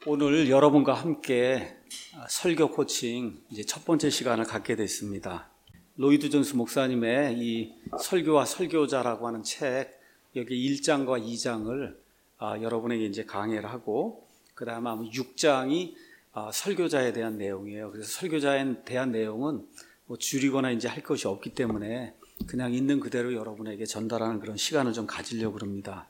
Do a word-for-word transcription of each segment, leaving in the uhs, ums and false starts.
오늘 여러분과 함께 설교 코칭 이제 첫 번째 시간을 갖게 됐습니다. 로이드 존스 목사님의 이 설교와 설교자라고 하는 책, 여기 일 장과 이 장을 아, 여러분에게 이제 강의를 하고, 그 다음에 아마 육 장이 아, 설교자에 대한 내용이에요. 그래서 설교자에 대한 내용은 뭐 줄이거나 이제 할 것이 없기 때문에 그냥 있는 그대로 여러분에게 전달하는 그런 시간을 좀 가지려고 합니다.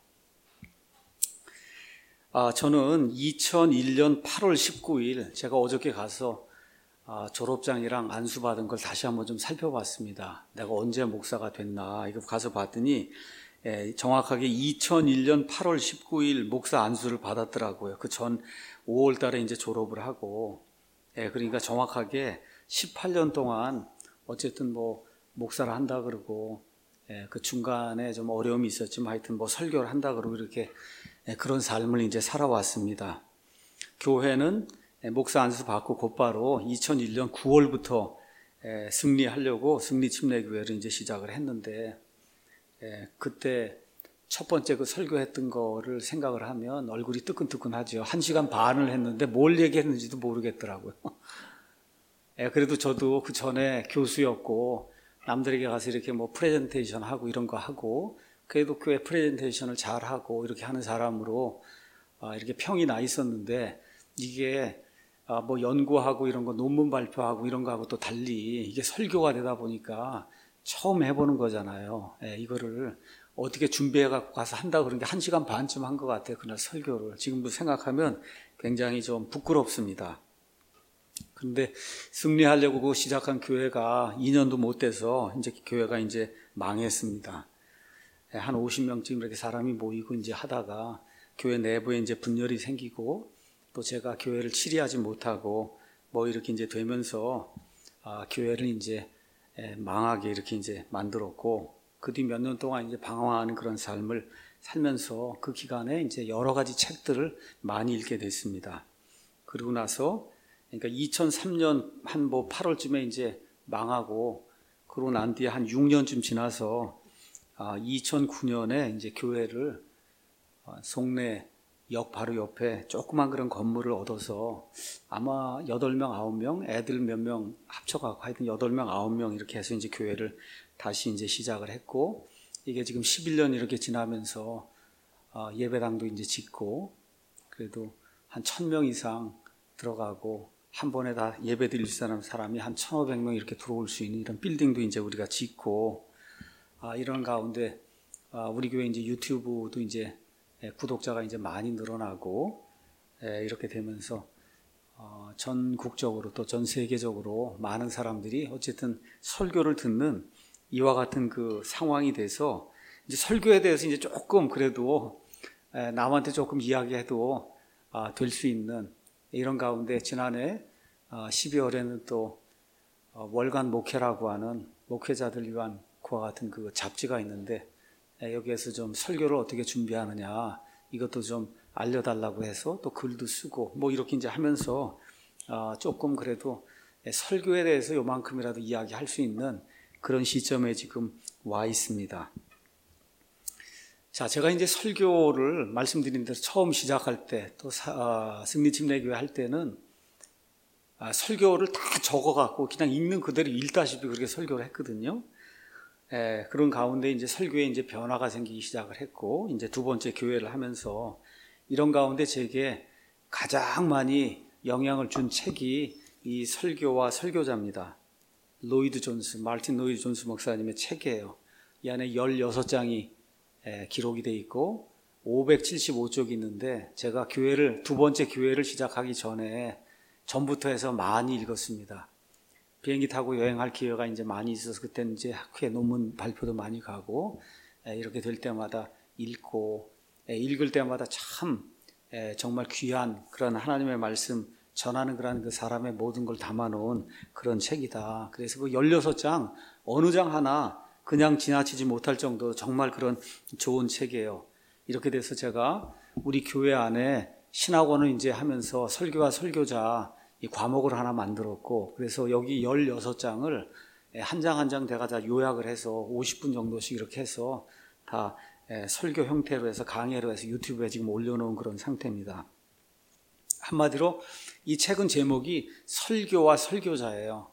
아, 저는 이천일 년 팔월 십구일 제가 어저께 가서 아, 졸업장이랑 안수 받은 걸 다시 한번 좀 살펴봤습니다. 내가 언제 목사가 됐나 이거 가서 봤더니 예, 정확하게 이천일 년 팔월 십구일 목사 안수를 받았더라고요. 그 전 오월 달에 이제 졸업을 하고, 예, 그러니까 정확하게 십팔 년 동안 어쨌든 뭐 목사를 한다 그러고, 예, 그 중간에 좀 어려움이 있었지만 하여튼 뭐 설교를 한다 그러고 이렇게 예, 그런 삶을 이제 살아왔습니다. 교회는 목사 안수 받고 곧바로 이천일 년 구월부터 예, 승리하려고 승리침례교회를 이제 시작을 했는데, 예, 그때 첫 번째 그 설교했던 거를 생각을 하면 얼굴이 뜨끈뜨끈하죠. 한 시간 반을 했는데 뭘 얘기했는지도 모르겠더라고요. 예, 그래도 저도 그 전에 교수였고 남들에게 가서 이렇게 뭐 프레젠테이션 하고 이런 거 하고, 그래도 교회 프레젠테이션을 잘 하고 이렇게 하는 사람으로 아, 이렇게 평이 나 있었는데, 이게 아, 뭐 연구하고 이런 거 논문 발표하고 이런 거하고 또 달리 이게 설교가 되다 보니까 처음 해보는 거잖아요. 예, 이거를 어떻게 준비해 갖고 가서 한다 그런 게 한 시간 반쯤 한 것 같아요. 그날 설교를 지금도 생각하면 굉장히 좀 부끄럽습니다. 그런데 승리하려고 시작한 교회가 이 년도 못 돼서 이제 교회가 이제 망했습니다. 한 오십 명쯤 이렇게 사람이 모이고 이제 하다가 교회 내부에 이제 분열이 생기고, 또 제가 교회를 치리하지 못하고 뭐 이렇게 이제 되면서 아, 교회를 이제 망하게 이렇게 이제 만들었고, 그 뒤 몇 년 동안 이제 방황하는 그런 삶을 살면서 그 기간에 이제 여러 가지 책들을 많이 읽게 됐습니다. 그러고 나서 그러니까 이천삼 년 한 뭐 팔월쯤에 이제 망하고, 그러고 난 뒤에 한 육 년쯤 지나서 아, 이천구 년에 이제 교회를 송내 역 바로 옆에 조그만 그런 건물을 얻어서 아마 여덟 명, 아홉 명, 애들 몇 명 합쳐가고 하여튼 여덟 명, 아홉 명 이렇게 해서 이제 교회를 다시 이제 시작을 했고, 이게 지금 십일 년 이렇게 지나면서 예배당도 이제 짓고, 그래도 한 천 명 이상 들어가고 한 번에 다 예배 드릴 수 있는 사람이 한 천오백 명 이렇게 들어올 수 있는 이런 빌딩도 이제 우리가 짓고, 아, 이런 가운데 아, 우리 교회 이제 유튜브도 이제 예, 구독자가 이제 많이 늘어나고, 예, 이렇게 되면서 어, 전국적으로 또 전 세계적으로 많은 사람들이 어쨌든 설교를 듣는 이와 같은 그 상황이 돼서 이제 설교에 대해서 이제 조금 그래도 예, 남한테 조금 이야기해도 아, 될 수 있는 이런 가운데 지난해 아, 십이월에는 또 어, 월간 목회라고 하는 목회자들 위한 그와 같은 그 잡지가 있는데, 여기에서 좀 설교를 어떻게 준비하느냐 이것도 좀 알려달라고 해서 또 글도 쓰고 뭐 이렇게 이제 하면서 조금 그래도 설교에 대해서 요만큼이라도 이야기할 수 있는 그런 시점에 지금 와 있습니다. 자, 제가 이제 설교를 말씀드린 대로 처음 시작할 때 또 승리침례교회 할 때는 설교를 다 적어갖고 그냥 읽는 그대로 읽다시피 그렇게 설교를 했거든요. 예, 그런 가운데 이제 설교에 이제 변화가 생기기 시작을 했고, 이제 두 번째 교회를 하면서 이런 가운데 제게 가장 많이 영향을 준 책이 이 설교와 설교자입니다. 로이드 존스, 마르틴 로이드 존스 목사님의 책이에요. 이 안에 열여섯 장이 예, 기록이 돼 있고 오백칠십오 쪽이 있는데, 제가 교회를 두 번째 교회를 시작하기 전에 전부터 해서 많이 읽었습니다. 비행기 타고 여행할 기회가 이제 많이 있어서 그때는 이제 학회 논문 발표도 많이 가고, 이렇게 될 때마다 읽고, 읽을 때마다 참 정말 귀한 그런 하나님의 말씀 전하는 그런 그 사람의 모든 걸 담아놓은 그런 책이다. 그래서 그 열여섯 장 어느 장 하나 그냥 지나치지 못할 정도로 정말 그런 좋은 책이에요. 이렇게 돼서 제가 우리 교회 안에 신학원을 이제 하면서 설교와 설교자 이 과목을 하나 만들었고, 그래서 여기 열여섯 장을 한 장 한 장 내가 다 요약을 해서 오십 분 정도씩 이렇게 해서 다 설교 형태로 해서 강의로 해서 유튜브에 지금 올려놓은 그런 상태입니다. 한마디로 이 책은 제목이 설교와 설교자예요.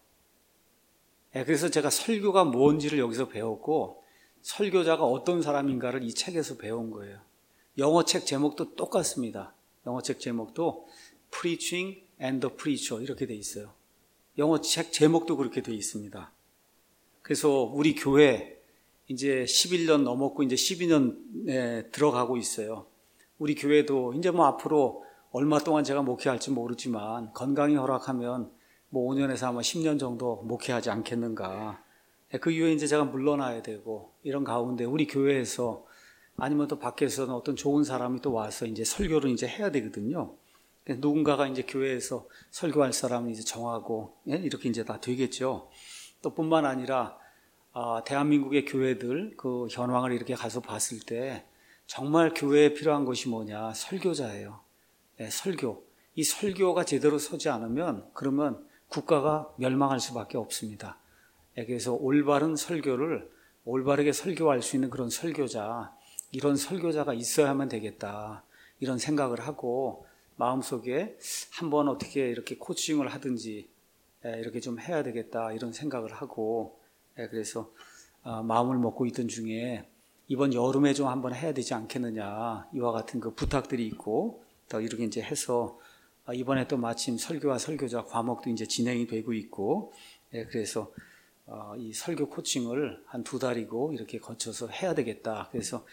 그래서 제가 설교가 뭔지를 여기서 배웠고 설교자가 어떤 사람인가를 이 책에서 배운 거예요. 영어 책 제목도 똑같습니다. 영어 책 제목도 Preaching and the Preacher 이렇게 돼 있어요. 영어 책 제목도 그렇게 돼 있습니다. 그래서 우리 교회 이제 십일 년 넘었고 이제 십이 년에 들어가고 있어요. 우리 교회도 이제 뭐 앞으로 얼마 동안 제가 목회할지 모르지만 건강이 허락하면 뭐 오 년에서 아마 십 년 정도 목회하지 않겠는가. 그 이후에 이제 제가 물러나야 되고 이런 가운데 우리 교회에서 아니면 또 밖에서는 어떤 좋은 사람이 또 와서 이제 설교를 이제 해야 되거든요. 누군가가 이제 교회에서 설교할 사람을 이제 정하고 이렇게 이제 다 되겠죠. 또 뿐만 아니라 아, 대한민국의 교회들 그 현황을 이렇게 가서 봤을 때 정말 교회에 필요한 것이 뭐냐? 설교자예요. 네, 설교. 이 설교가 제대로 서지 않으면 그러면 국가가 멸망할 수밖에 없습니다. 네, 그래서 올바른 설교를 올바르게 설교할 수 있는 그런 설교자, 이런 설교자가 있어야만 되겠다. 이런 생각을 하고 마음속에 한번 어떻게 이렇게 코칭을 하든지 이렇게 좀 해야 되겠다. 이런 생각을 하고 그래서 마음을 먹고 있던 중에 이번 여름에 좀 한번 해야 되지 않겠느냐 이와 같은 그 부탁들이 있고 또 이렇게 이제 해서 이번에 또 마침 설교와 설교자 과목도 이제 진행이 되고 있고 그래서 이 설교 코칭을 한 두 달이고 이렇게 거쳐서 해야 되겠다. 그래서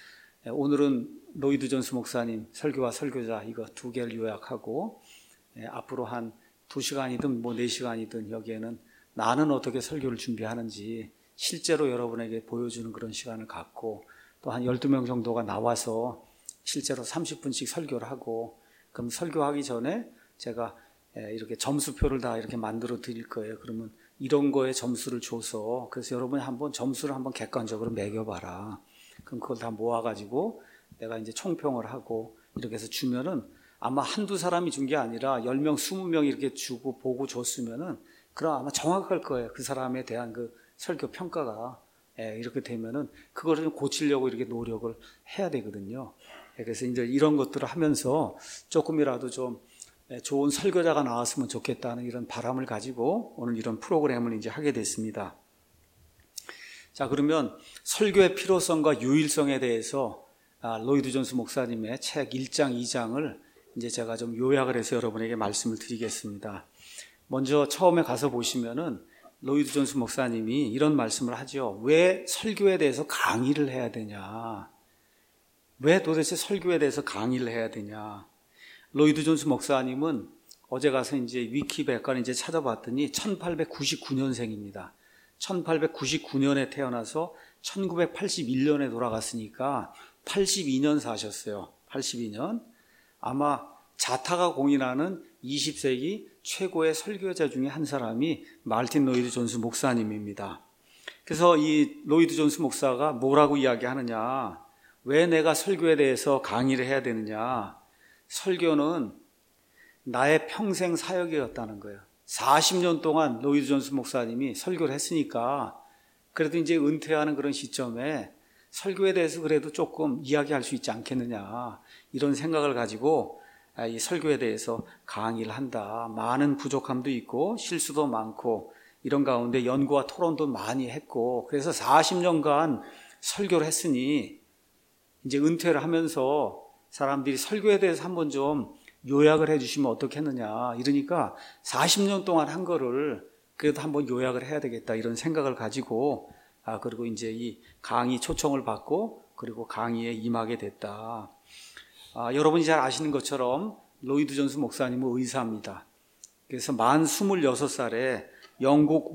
오늘은 로이드 존스 목사님 설교와 설교자 이거 두 개를 요약하고 앞으로 한 두 시간이든 뭐 네 시간이든 여기에는 나는 어떻게 설교를 준비하는지 실제로 여러분에게 보여주는 그런 시간을 갖고 또 한 열두 명 정도가 나와서 실제로 삼십 분씩 설교를 하고 그럼 설교하기 전에 제가 이렇게 점수표를 다 이렇게 만들어 드릴 거예요. 그러면 이런 거에 점수를 줘서 그래서 여러분이 한번 점수를 한번 객관적으로 매겨봐라. 그럼 그걸 다 모아가지고 내가 이제 총평을 하고 이렇게 해서 주면은 아마 한두 사람이 준 게 아니라 열 명, 스무 명 이렇게 주고 보고 줬으면은 그럼 아마 정확할 거예요. 그 사람에 대한 그 설교 평가가. 예, 이렇게 되면은 그거를 좀 고치려고 이렇게 노력을 해야 되거든요. 예, 그래서 이제 이런 것들을 하면서 조금이라도 좀 좋은 설교자가 나왔으면 좋겠다는 이런 바람을 가지고 오늘 이런 프로그램을 이제 하게 됐습니다. 자, 그러면 설교의 필요성과 유일성에 대해서 아, 로이드 존스 목사님의 책 일 장, 이 장을 이제 제가 좀 요약을 해서 여러분에게 말씀을 드리겠습니다. 먼저 처음에 가서 보시면은 로이드 존스 목사님이 이런 말씀을 하죠. 왜 설교에 대해서 강의를 해야 되냐? 왜 도대체 설교에 대해서 강의를 해야 되냐? 로이드 존스 목사님은 어제 가서 이제 위키백과를 이제 찾아봤더니 천팔백구십구 년생입니다. 천팔백구십구 년에 태어나서 천구백팔십일 년에 돌아갔으니까 팔십이 년 사셨어요. 팔십이 년. 아마 자타가 공인하는 이십 세기 최고의 설교자 중에 한 사람이 마르틴 로이드 존스 목사님입니다. 그래서 이 로이드 존스 목사가 뭐라고 이야기하느냐? 왜 내가 설교에 대해서 강의를 해야 되느냐? 설교는 나의 평생 사역이었다는 거예요. 사십 년 동안 로이드 존스 목사님이 설교를 했으니까 그래도 이제 은퇴하는 그런 시점에 설교에 대해서 그래도 조금 이야기할 수 있지 않겠느냐 이런 생각을 가지고 이 설교에 대해서 강의를 한다. 많은 부족함도 있고 실수도 많고 이런 가운데 연구와 토론도 많이 했고 그래서 사십 년간 설교를 했으니 이제 은퇴를 하면서 사람들이 설교에 대해서 한번 좀 요약을 해주시면 어떻겠느냐 이러니까 사십 년 동안 한 거를 그래도 한번 요약을 해야 되겠다 이런 생각을 가지고 아 그리고 이제 이 강의 초청을 받고 그리고 강의에 임하게 됐다. 아, 여러분이 잘 아시는 것처럼 로이드 존스 목사님은 의사입니다. 그래서 만 스물여섯 살에 영국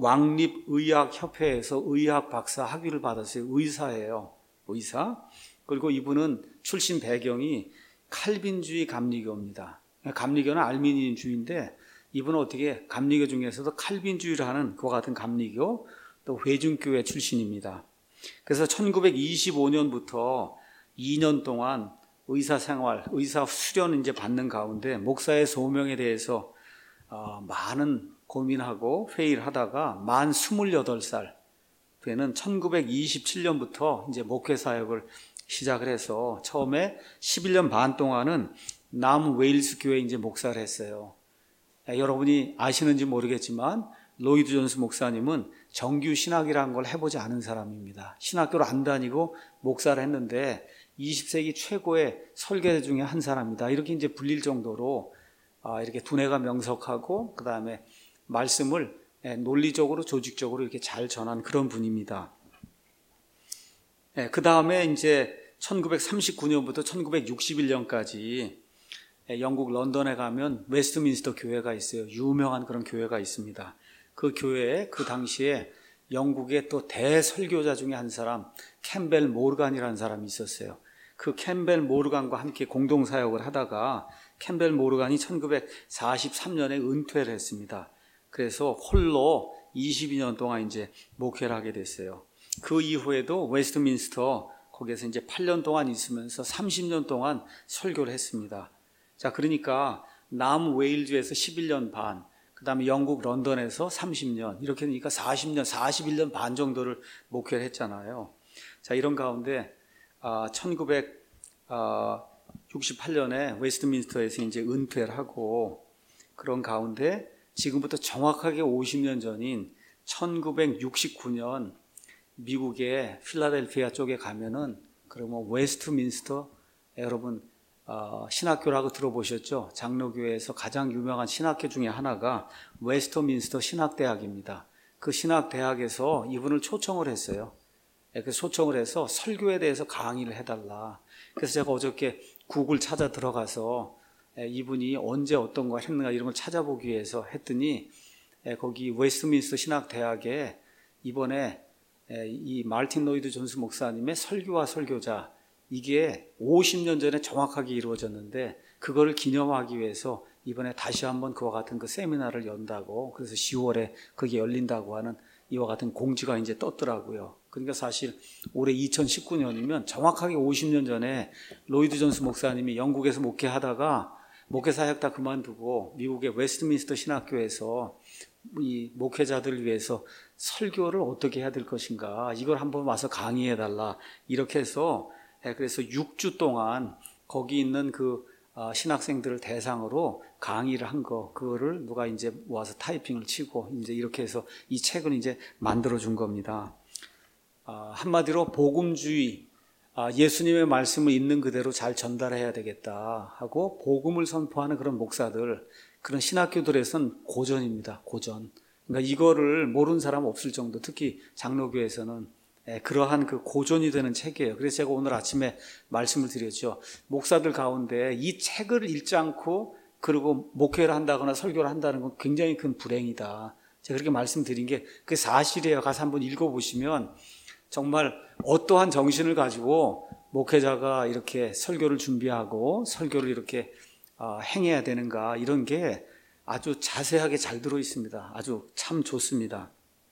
왕립의학협회에서 의학 박사 학위를 받았어요. 의사예요. 의사. 그리고 이분은 출신 배경이 칼빈주의 감리교입니다. 감리교는 알미니언주의인데 이분은 어떻게 감리교 중에서도 칼빈주의를 하는 그와 같은 감리교 또 회중교회 출신입니다. 그래서 천구백이십오 년부터 이 년 동안 의사 생활, 의사 수련 이제 받는 가운데 목사의 소명에 대해서 어, 많은 고민하고 회의를 하다가 만 스물여덟 살 되는 천구백이십칠 년부터 이제 목회 사역을 시작을 해서 처음에 십일 년 반 동안은 남 웨일스 교회 이제 목사를 했어요. 여러분이 아시는지 모르겠지만 로이드 존스 목사님은 정규 신학이라는 걸 해보지 않은 사람입니다. 신학교를 안 다니고 목사를 했는데 이십 세기 최고의 설계자 중에 한 사람이다. 이렇게 이제 불릴 정도로 이렇게 두뇌가 명석하고 그 다음에 말씀을 논리적으로 조직적으로 이렇게 잘 전한 그런 분입니다. 그 다음에 이제 천구백삼십구 년부터 천구백육십일 년까지 영국 런던에 가면 웨스트민스터 교회가 있어요. 유명한 그런 교회가 있습니다. 그 교회에 그 당시에 영국의 또 대설교자 중에 한 사람 캠벨 모르간이라는 사람이 있었어요. 그 캠벨 모르간과 함께 공동사역을 하다가 캠벨 모르간이 천구백사십삼 년에 은퇴를 했습니다. 그래서 홀로 이십이 년 동안 이제 목회를 하게 됐어요. 그 이후에도 웨스트민스터 거기에서 이제 팔 년 동안 있으면서 삼십 년 동안 설교를 했습니다. 자, 그러니까 남 웨일즈에서 십일 년 반, 그 다음에 영국 런던에서 삼십 년, 이렇게 되니까 사십 년, 사십일 년 반 정도를 목회를 했잖아요. 자, 이런 가운데 아, 천구백육십팔 년에 웨스트민스터에서 이제 은퇴를 하고 그런 가운데 지금부터 정확하게 오십 년 전인 천구백육십구 년 미국의 필라델피아 쪽에 가면은 그러면 웨스트민스터 여러분 어, 신학교라고 들어보셨죠? 장로교회에서 가장 유명한 신학교 중에 하나가 웨스트민스터 신학대학입니다. 그 신학대학에서 이분을 초청을 했어요. 그 초청을 해서 설교에 대해서 강의를 해달라. 그래서 제가 어저께 구글 찾아 들어가서 이분이 언제 어떤 거 했는가 이런 걸 찾아보기 위해서 했더니 거기 웨스트민스터 신학대학에 이번에 이 마르틴 로이드 존스 목사님의 설교와 설교자 이게 오십 년 전에 정확하게 이루어졌는데 그거를 기념하기 위해서 이번에 다시 한번 그와 같은 그 세미나를 연다고 그래서 시월에 그게 열린다고 하는 이와 같은 공지가 이제 떴더라고요. 그러니까 사실 올해 이천십구 년이면 정확하게 오십 년 전에 로이드 존스 목사님이 영국에서 목회하다가 목회 사역 다 그만두고 미국의 웨스트민스터 신학교에서 이 목회자들을 위해서 설교를 어떻게 해야 될 것인가 이걸 한번 와서 강의해달라 이렇게 해서 그래서 육 주 동안 거기 있는 그 신학생들을 대상으로 강의를 한 거, 그거를 누가 이제 와서 타이핑을 치고 이제 이렇게 해서 이 책을 이제 만들어 준 겁니다. 한마디로 복음주의, 예수님의 말씀을 있는 그대로 잘 전달해야 되겠다 하고 복음을 선포하는 그런 목사들, 그런 신학교들에서는 고전입니다. 고전. 그러니까 이거를 모르는 사람 없을 정도, 특히 장로교에서는 그러한 그 고전이 되는 책이에요. 그래서 제가 오늘 아침에 말씀을 드렸죠. 목사들 가운데 이 책을 읽지 않고 그리고 목회를 한다거나 설교를 한다는 건 굉장히 큰 불행이다. 제가 그렇게 말씀드린 게 그게 사실이에요. 가서 한번 읽어보시면 정말 어떠한 정신을 가지고 목회자가 이렇게 설교를 준비하고 설교를 이렇게 행해야 되는가 이런 게 아주 자세하게 잘 들어 있습니다. 아주 참 좋습니다.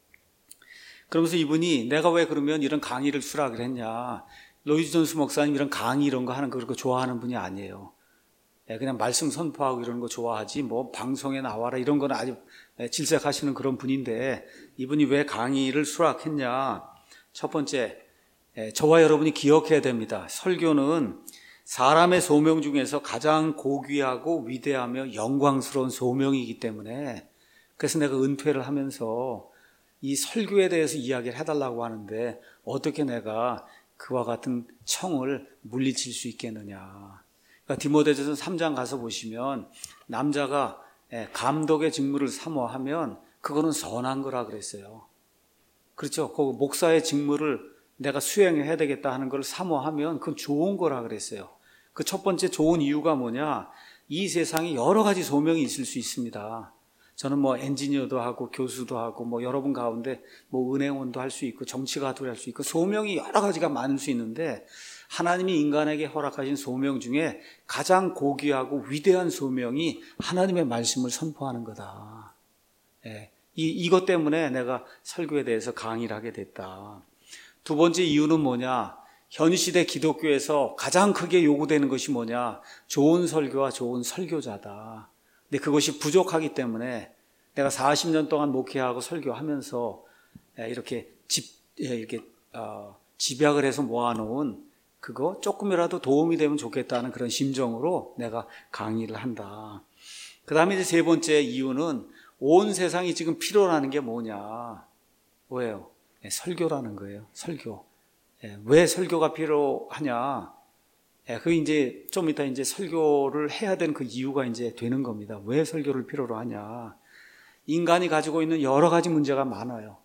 그러면서 이분이 내가 왜 그러면 이런 강의를 수락을 했냐. 로이드 존스 목사님 이런 강의 이런 거 하는 거 그렇게 좋아하는 분이 아니에요. 그냥 말씀 선포하고 이런 거 좋아하지 뭐 방송에 나와라 이런 건 아주 질색하시는 그런 분인데 이분이 왜 강의를 수락했냐. 첫 번째, 저와 여러분이 기억해야 됩니다. 설교는 사람의 소명 중에서 가장 고귀하고 위대하며 영광스러운 소명이기 때문에 그래서 내가 은퇴를 하면서 이 설교에 대해서 이야기를 해달라고 하는데 어떻게 내가 그와 같은 청을 물리칠 수 있겠느냐. 그러니까 디모데전서 삼 장 가서 보시면 남자가 감독의 직무를 사모하면 그거는 선한 거라 그랬어요. 그렇죠. 그 목사의 직무를 내가 수행해야 되겠다 하는 걸 사모하면 그건 좋은 거라 그랬어요. 그 첫 번째 좋은 이유가 뭐냐. 이 세상에 여러 가지 소명이 있을 수 있습니다. 저는 뭐 엔지니어도 하고 교수도 하고 뭐 여러분 가운데 뭐 은행원도 할 수 있고 정치가도 할 수 있고 소명이 여러 가지가 많을 수 있는데 하나님이 인간에게 허락하신 소명 중에 가장 고귀하고 위대한 소명이 하나님의 말씀을 선포하는 거다. 예, 이, 이것 때문에 내가 설교에 대해서 강의를 하게 됐다. 두 번째 이유는 뭐냐? 현 시대 기독교에서 가장 크게 요구되는 것이 뭐냐? 좋은 설교와 좋은 설교자다. 근데 그것이 부족하기 때문에 내가 사십 년 동안 목회하고 설교하면서 이렇게 집, 이렇게, 어, 집약을 해서 모아놓은 그거 조금이라도 도움이 되면 좋겠다는 그런 심정으로 내가 강의를 한다. 그 다음에 이제 세 번째 이유는 온 세상이 지금 필요로 하는 게 뭐냐. 뭐예요? 네, 설교라는 거예요. 설교. 네, 왜 설교가 필요하냐. 네, 그 이제 좀 이따 이제 설교를 해야 되는 그 이유가 이제 되는 겁니다. 왜 설교를 필요로 하냐. 인간이 가지고 있는 여러 가지 문제가 많아요.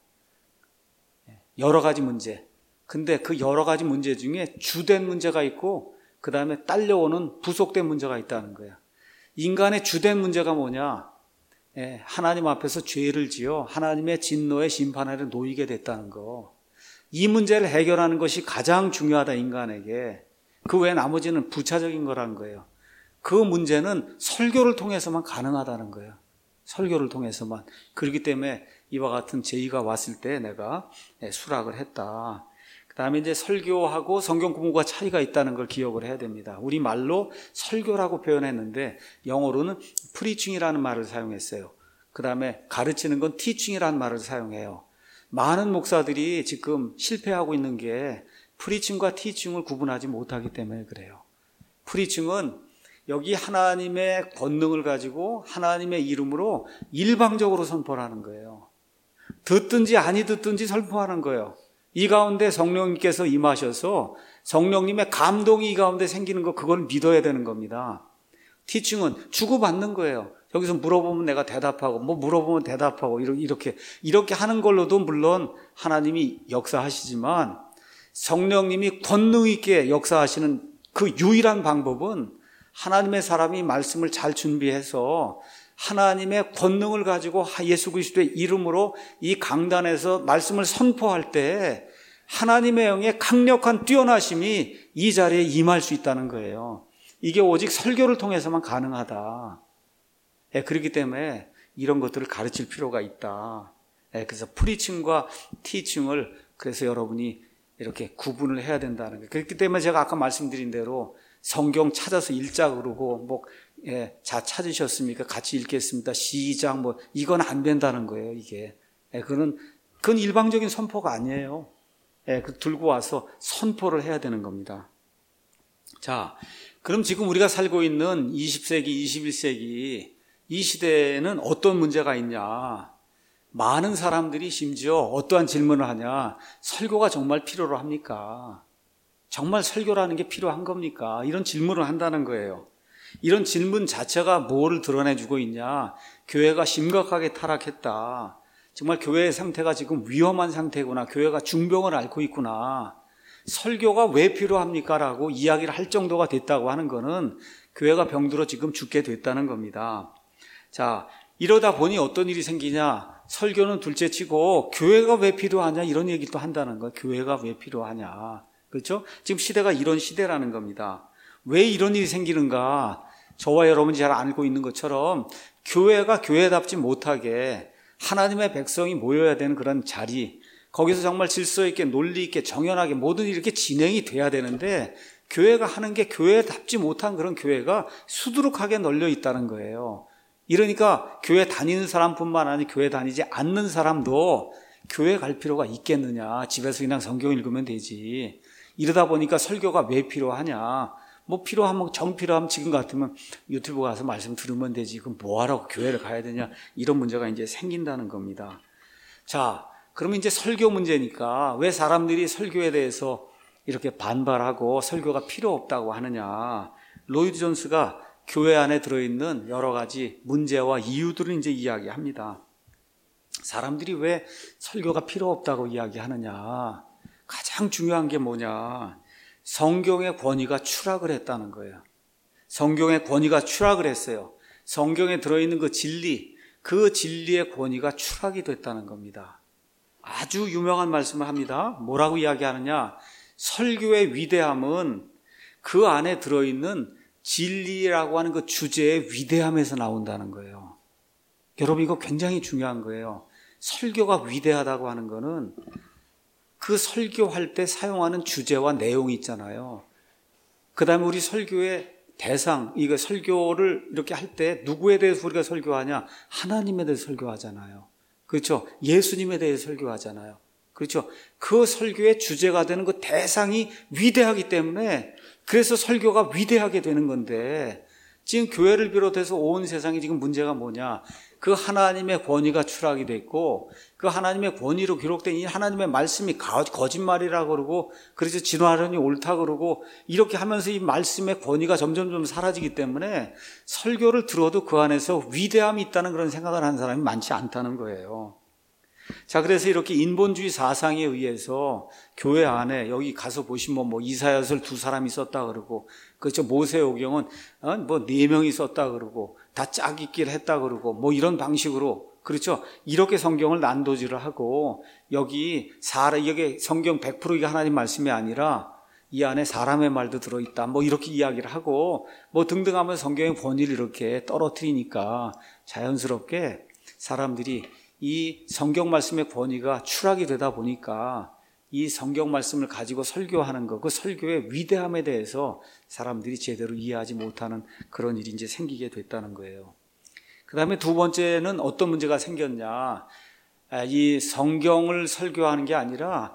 여러 가지 문제. 근데 그 여러 가지 문제 중에 주된 문제가 있고 그 다음에 딸려오는 부속된 문제가 있다는 거예요. 인간의 주된 문제가 뭐냐? 예, 하나님 앞에서 죄를 지어 하나님의 진노의 심판 아래 놓이게 됐다는 거. 이 문제를 해결하는 것이 가장 중요하다, 인간에게. 그 외에 나머지는 부차적인 거라는 거예요. 그 문제는 설교를 통해서만 가능하다는 거예요. 설교를 통해서만. 그렇기 때문에 이와 같은 제의가 왔을 때 내가 수락을 했다. 그 다음에 이제 설교하고 성경 공부가 차이가 있다는 걸 기억을 해야 됩니다. 우리 말로 설교라고 표현했는데 영어로는 preaching이라는 말을 사용했어요. 그 다음에 가르치는 건 teaching이라는 말을 사용해요. 많은 목사들이 지금 실패하고 있는 게 preaching과 teaching을 구분하지 못하기 때문에 그래요. preaching은 여기 하나님의 권능을 가지고 하나님의 이름으로 일방적으로 선포를 하는 거예요. 듣든지 아니 듣든지 선포하는 거예요. 이 가운데 성령님께서 임하셔서 성령님의 감동이 이 가운데 생기는 거, 그걸 믿어야 되는 겁니다. 티칭은 주고받는 거예요. 여기서 물어보면 내가 대답하고, 뭐 물어보면 대답하고, 이렇게, 이렇게 하는 걸로도 물론 하나님이 역사하시지만 성령님이 권능 있게 역사하시는 그 유일한 방법은 하나님의 사람이 말씀을 잘 준비해서 하나님의 권능을 가지고 예수 그리스도의 이름으로 이 강단에서 말씀을 선포할 때 하나님의 영의 강력한 뛰어나심이 이 자리에 임할 수 있다는 거예요. 이게 오직 설교를 통해서만 가능하다. 예, 그렇기 때문에 이런 것들을 가르칠 필요가 있다. 예, 그래서 프리칭과 티칭을 그래서 여러분이 이렇게 구분을 해야 된다는 거예요. 그렇기 때문에 제가 아까 말씀드린 대로 성경 찾아서 읽자 그러고 뭐 예, 자 찾으셨습니까? 같이 읽겠습니다. 시작 뭐 이건 안 된다는 거예요. 이게 예, 그건 그건 일방적인 선포가 아니에요. 예, 그 들고 와서 선포를 해야 되는 겁니다. 자, 그럼 지금 우리가 살고 있는 이십 세기, 이십일 세기 이 시대에는 어떤 문제가 있냐? 많은 사람들이 심지어 어떠한 질문을 하냐? 설교가 정말 필요로 합니까? 정말 설교라는 게 필요한 겁니까? 이런 질문을 한다는 거예요. 이런 질문 자체가 뭐를 드러내주고 있냐? 교회가 심각하게 타락했다. 정말 교회의 상태가 지금 위험한 상태구나. 교회가 중병을 앓고 있구나. 설교가 왜 필요합니까? 라고 이야기를 할 정도가 됐다고 하는 거는 교회가 병들어 지금 죽게 됐다는 겁니다. 자, 이러다 보니 어떤 일이 생기냐? 설교는 둘째치고 교회가 왜 필요하냐? 이런 얘기를 또 한다는 거예요. 교회가 왜 필요하냐? 그렇죠? 지금 시대가 이런 시대라는 겁니다. 왜 이런 일이 생기는가? 저와 여러분이 잘 알고 있는 것처럼 교회가 교회답지 못하게 하나님의 백성이 모여야 되는 그런 자리, 거기서 정말 질서 있게 논리 있게 정연하게 모든 일이 이렇게 진행이 돼야 되는데 교회가 하는 게 교회답지 못한 그런 교회가 수두룩하게 널려 있다는 거예요. 이러니까 교회 다니는 사람뿐만 아니라 교회 다니지 않는 사람도 교회 갈 필요가 있겠느냐? 집에서 그냥 성경 읽으면 되지. 이러다 보니까 설교가 왜 필요하냐? 뭐 필요하면 정 필요하면 지금 같으면 유튜브 가서 말씀 들으면 되지. 그럼 뭐하라고 교회를 가야 되냐? 이런 문제가 이제 생긴다는 겁니다. 자, 그러면 이제 설교 문제니까 왜 사람들이 설교에 대해서 이렇게 반발하고 설교가 필요 없다고 하느냐? 로이드 존스가 교회 안에 들어있는 여러 가지 문제와 이유들을 이제 이야기합니다. 사람들이 왜 설교가 필요 없다고 이야기하느냐? 가장 중요한 게 뭐냐? 성경의 권위가 추락을 했다는 거예요. 성경의 권위가 추락을 했어요. 성경에 들어있는 그 진리, 그 진리의 권위가 추락이 됐다는 겁니다. 아주 유명한 말씀을 합니다. 뭐라고 이야기하느냐? 설교의 위대함은 그 안에 들어있는 진리라고 하는 그 주제의 위대함에서 나온다는 거예요. 여러분, 이거 굉장히 중요한 거예요. 설교가 위대하다고 하는 거는 그 설교할 때 사용하는 주제와 내용이 있잖아요. 그 다음에 우리 설교의 대상, 이거 설교를 이렇게 할 때 누구에 대해서 우리가 설교하냐? 하나님에 대해서 설교하잖아요. 그렇죠? 예수님에 대해서 설교하잖아요. 그렇죠? 그 설교의 주제가 되는 그 대상이 위대하기 때문에 그래서 설교가 위대하게 되는 건데 지금 교회를 비롯해서 온 세상에 지금 문제가 뭐냐? 그 하나님의 권위가 추락이 됐고 그 하나님의 권위로 기록된 이 하나님의 말씀이 거짓말이라고 그러고 그래서 진화론이 옳다 그러고 이렇게 하면서 이 말씀의 권위가 점점점 사라지기 때문에 설교를 들어도 그 안에서 위대함이 있다는 그런 생각을 하는 사람이 많지 않다는 거예요. 자, 그래서 이렇게 인본주의 사상에 의해서 교회 안에 여기 가서 보시면 뭐 이사야서를 두 사람이 썼다 그러고 그렇죠. 모세오경은 뭐 네 명이 썼다 그러고 다 짝짓기를 했다 그러고 뭐 이런 방식으로 그렇죠. 이렇게 성경을 난도질을 하고 여기 사람 여기 성경 백 퍼센트 이게 하나님 말씀이 아니라 이 안에 사람의 말도 들어있다 뭐 이렇게 이야기를 하고 뭐 등등 하면서 성경의 권위를 이렇게 떨어뜨리니까 자연스럽게 사람들이 이 성경 말씀의 권위가 추락이 되다 보니까 이 성경 말씀을 가지고 설교하는 것, 그 설교의 위대함에 대해서 사람들이 제대로 이해하지 못하는 그런 일이 이제 생기게 됐다는 거예요. 그 다음에 두 번째는 어떤 문제가 생겼냐. 이 성경을 설교하는 게 아니라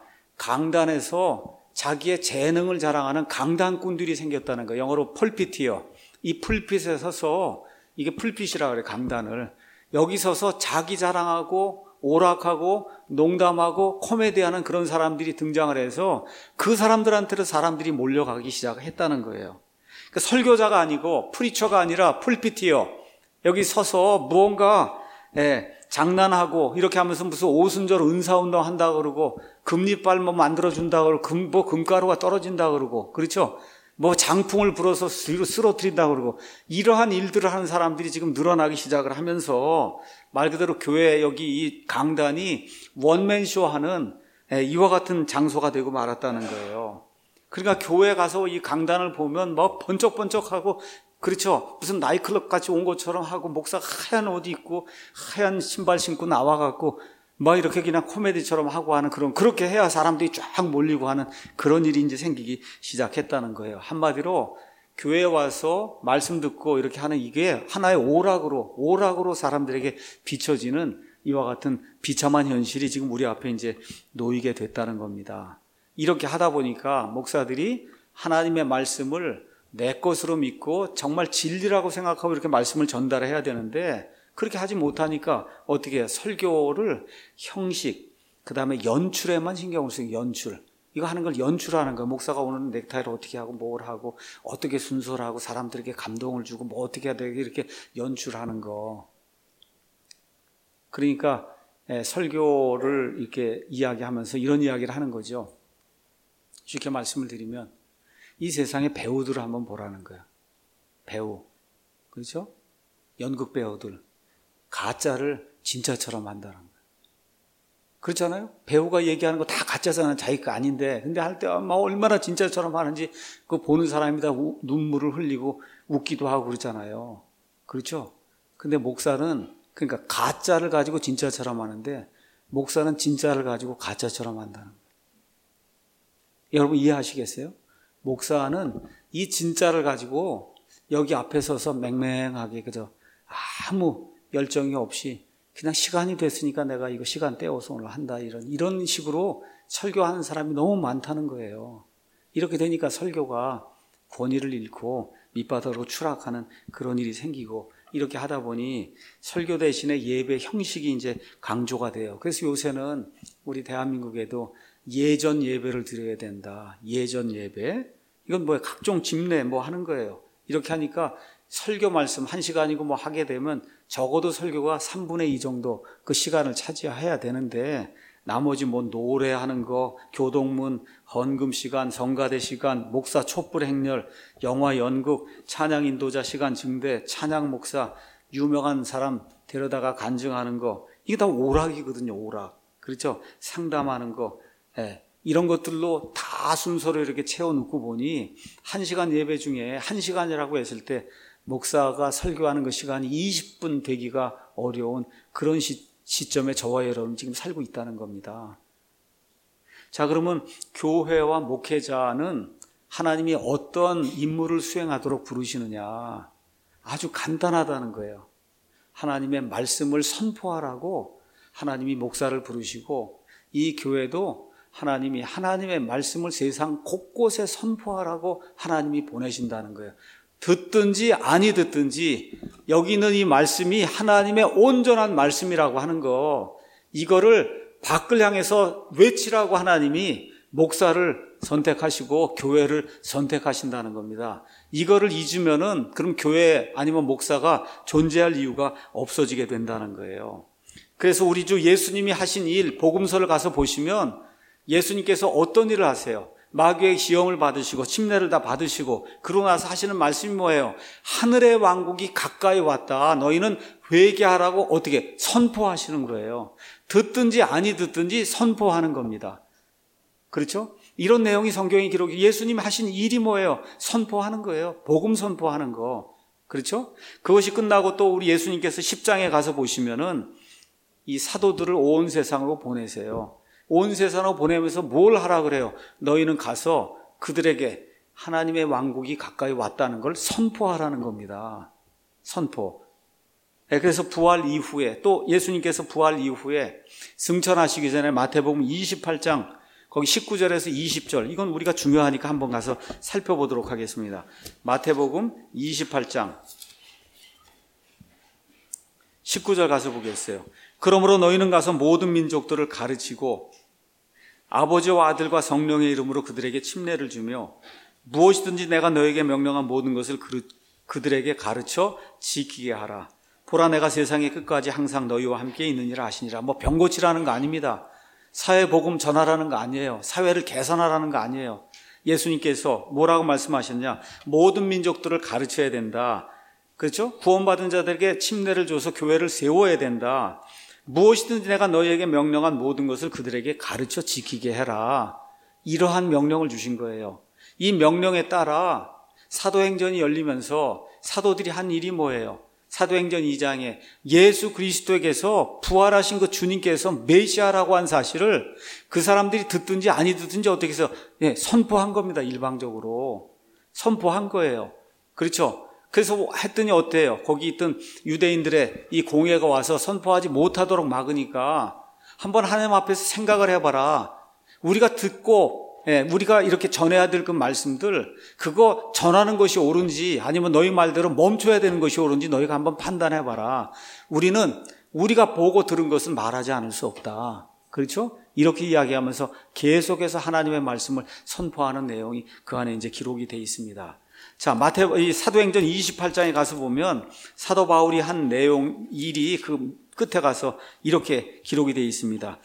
강단에서 자기의 재능을 자랑하는 강단꾼들이 생겼다는 거예요. 영어로 펄피티요. 이 풀핏에 서서 이게 풀핏이라 그래요. 강단을. 여기 서서 자기 자랑하고 오락하고 농담하고 코미디하는 그런 사람들이 등장을 해서 그 사람들한테로 사람들이 몰려가기 시작했다는 거예요. 그러니까 설교자가 아니고 프리처가 아니라 풀피티요. 여기 서서 무언가 예, 장난하고 이렇게 하면서 무슨 오순절 은사운동 한다고 그러고 금리빨 뭐 만들어준다고 그러고 금, 뭐 금가루가 떨어진다고 그러고 그렇죠? 뭐 장풍을 불어서 쓰러뜨린다고 그러고 이러한 일들을 하는 사람들이 지금 늘어나기 시작을 하면서 말 그대로 교회 여기 이 강단이 원맨쇼 하는 이와 같은 장소가 되고 말았다는 거예요. 그러니까 교회 가서 이 강단을 보면 뭐 번쩍번쩍하고 그렇죠. 무슨 나이클럽 같이 온 것처럼 하고 목사가 하얀 옷 입고 하얀 신발 신고 나와갖고 뭐 이렇게 그냥 코미디처럼 하고 하는 그런 그렇게 해야 사람들이 쫙 몰리고 하는 그런 일이 이제 생기기 시작했다는 거예요. 한마디로 교회에 와서 말씀 듣고 이렇게 하는 이게 하나의 오락으로 오락으로 사람들에게 비춰지는 이와 같은 비참한 현실이 지금 우리 앞에 이제 놓이게 됐다는 겁니다. 이렇게 하다 보니까 목사들이 하나님의 말씀을 내 것으로 믿고 정말 진리라고 생각하고 이렇게 말씀을 전달해야 되는데 그렇게 하지 못하니까 어떻게 해요? 설교를 형식, 그 다음에 연출에만 신경을 쓰고 연출. 이거 하는 걸 연출하는 거예요. 목사가 오늘 넥타이를 어떻게 하고 뭘 하고 어떻게 순서를 하고 사람들에게 감동을 주고 뭐 어떻게 해야 되게 이렇게 연출하는 거. 그러니까 설교를 이렇게 이야기하면서 이런 이야기를 하는 거죠. 쉽게 말씀을 드리면 이 세상의 배우들을 한번 보라는 거야. 배우. 그렇죠? 연극 배우들. 가짜를 진짜처럼 한다는 거예요. 그렇잖아요? 배우가 얘기하는 거 다 가짜잖아요. 자기 거 아닌데. 근데 할 때 막 얼마나 진짜처럼 하는지 그 보는 사람이 다 우, 눈물을 흘리고 웃기도 하고 그러잖아요. 그렇죠? 근데 목사는 그러니까 가짜를 가지고 진짜처럼 하는데 목사는 진짜를 가지고 가짜처럼 한다는 거예요. 여러분 이해하시겠어요? 목사는 이 진짜를 가지고 여기 앞에 서서 맹맹하게 그저 아무 열정이 없이 그냥 시간이 됐으니까 내가 이거 시간 떼어서 오늘 한다 이런 이런 식으로 설교하는 사람이 너무 많다는 거예요. 이렇게 되니까 설교가 권위를 잃고 밑바닥으로 추락하는 그런 일이 생기고 이렇게 하다 보니 설교 대신에 예배 형식이 이제 강조가 돼요. 그래서 요새는 우리 대한민국에도 예전 예배를 드려야 된다. 예전 예배. 이건 뭐야? 각종 집례 뭐 하는 거예요. 이렇게 하니까 설교 말씀 한 시간이고 뭐 하게 되면 적어도 설교가 삼분의 이 정도 그 시간을 차지해야 되는데 나머지 뭐 노래하는 거, 교동문, 헌금 시간, 성가대 시간, 목사 촛불 행렬, 영화 연극, 찬양 인도자 시간 증대, 찬양 목사, 유명한 사람 데려다가 간증하는 거 이게 다 오락이거든요. 오락. 그렇죠? 상담하는 거. 예. 이런 것들로 다 순서를 이렇게 채워놓고 보니 한 시간 예배 중에 한 시간이라고 했을 때 목사가 설교하는 그 시간이 이십 분 되기가 어려운 그런 시, 시점에 저와 여러분 지금 살고 있다는 겁니다. 자, 그러면 교회와 목회자는 하나님이 어떤 임무를 수행하도록 부르시느냐? 아주 간단하다는 거예요. 하나님의 말씀을 선포하라고 하나님이 목사를 부르시고 이 교회도 하나님이 하나님의 말씀을 세상 곳곳에 선포하라고 하나님이 보내신다는 거예요. 듣든지 아니 듣든지 여기 있는 이 말씀이 하나님의 온전한 말씀이라고 하는 거, 이거를 밖을 향해서 외치라고 하나님이 목사를 선택하시고 교회를 선택하신다는 겁니다. 이거를 잊으면은 그럼 교회 아니면 목사가 존재할 이유가 없어지게 된다는 거예요. 그래서 우리 주 예수님이 하신 일, 복음서를 가서 보시면 예수님께서 어떤 일을 하세요? 마귀의 시험을 받으시고 침례를 다 받으시고 그러고 나서 하시는 말씀이 뭐예요? 하늘의 왕국이 가까이 왔다. 너희는 회개하라고 어떻게 선포하시는 거예요. 듣든지 아니 듣든지 선포하는 겁니다. 그렇죠? 이런 내용이 성경에 기록이, 예수님이 하신 일이 뭐예요? 선포하는 거예요. 복음 선포하는 거. 그렇죠? 그것이 끝나고 또 우리 예수님께서 십장에 가서 보시면은 이 사도들을 온 세상으로 보내세요. 온 세상으로 보내면서 뭘 하라 그래요? 너희는 가서 그들에게 하나님의 왕국이 가까이 왔다는 걸 선포하라는 겁니다. 선포. 그래서 부활 이후에, 또 예수님께서 부활 이후에 승천하시기 전에 마태복음 이십팔 장 거기 십구 절에서 이십 절, 이건 우리가 중요하니까 한번 가서 살펴보도록 하겠습니다. 마태복음 이십팔 장 십구 절 가서 보겠어요. 그러므로 너희는 가서 모든 민족들을 가르치고 아버지와 아들과 성령의 이름으로 그들에게 침례를 주며 무엇이든지 내가 너에게 명령한 모든 것을 그들에게 가르쳐 지키게 하라. 보라, 내가 세상의 끝까지 항상 너희와 함께 있느니라 하시니라. 뭐 병 고치라는 거 아닙니다. 사회 복음 전하라는 거 아니에요. 사회를 개선하라는 거 아니에요. 예수님께서 뭐라고 말씀하셨냐? 모든 민족들을 가르쳐야 된다. 그렇죠? 구원받은 자들에게 침례를 줘서 교회를 세워야 된다. 무엇이든지 내가 너희에게 명령한 모든 것을 그들에게 가르쳐 지키게 해라. 이러한 명령을 주신 거예요. 이 명령에 따라 사도행전이 열리면서 사도들이 한 일이 뭐예요? 사도행전 이 장에 예수 그리스도에게서 부활하신 그 주님께서 메시아라고 한 사실을 그 사람들이 듣든지 아니 듣든지 어떻게 해서 예, 선포한 겁니다. 일방적으로 선포한 거예요. 그렇죠? 그래서 했더니 어때요? 거기 있던 유대인들의 이 공회가 와서 선포하지 못하도록 막으니까 한번 하나님 앞에서 생각을 해봐라. 우리가 듣고 예, 우리가 이렇게 전해야 될 그 말씀들, 그거 전하는 것이 옳은지 아니면 너희 말대로 멈춰야 되는 것이 옳은지 너희가 한번 판단해봐라. 우리는 우리가 보고 들은 것은 말하지 않을 수 없다. 그렇죠? 이렇게 이야기하면서 계속해서 하나님의 말씀을 선포하는 내용이 그 안에 이제 기록이 되어 있습니다. 자, 마태, 이 사도행전 이십팔 장에 가서 보면 사도 바울이 한 내용, 일이 그 끝에 가서 이렇게 기록이 되어 있습니다.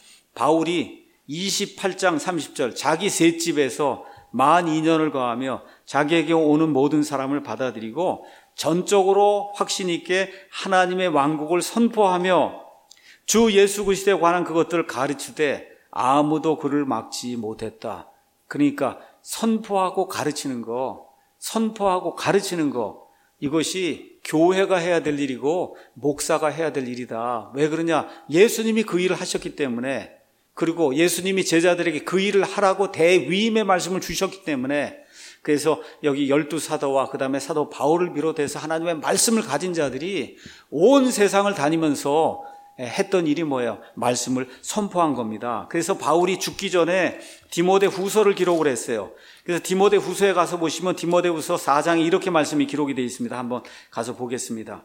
바울이 이십팔 장 삼십 절, 자기 셋집에서 만 이 년을 거하며 자기에게 오는 모든 사람을 받아들이고 전적으로 확신 있게 하나님의 왕국을 선포하며 주 예수 그리스도에 관한 그것들을 가르치되 아무도 그를 막지 못했다. 그러니까 선포하고 가르치는 거, 선포하고 가르치는 거, 이것이 교회가 해야 될 일이고 목사가 해야 될 일이다. 왜 그러냐? 예수님이 그 일을 하셨기 때문에, 그리고 예수님이 제자들에게 그 일을 하라고 대위임의 말씀을 주셨기 때문에, 그래서 여기 열두 사도와 그 다음에 사도 바울을 비롯해서 하나님의 말씀을 가진 자들이 온 세상을 다니면서 했던 일이 뭐예요? 말씀을 선포한 겁니다. 그래서 바울이 죽기 전에 디모데 후서를 기록을 했어요. 그래서 디모데 후서에 가서 보시면 디모데 후서 사 장에 이렇게 말씀이 기록이 되어 있습니다. 한번 가서 보겠습니다.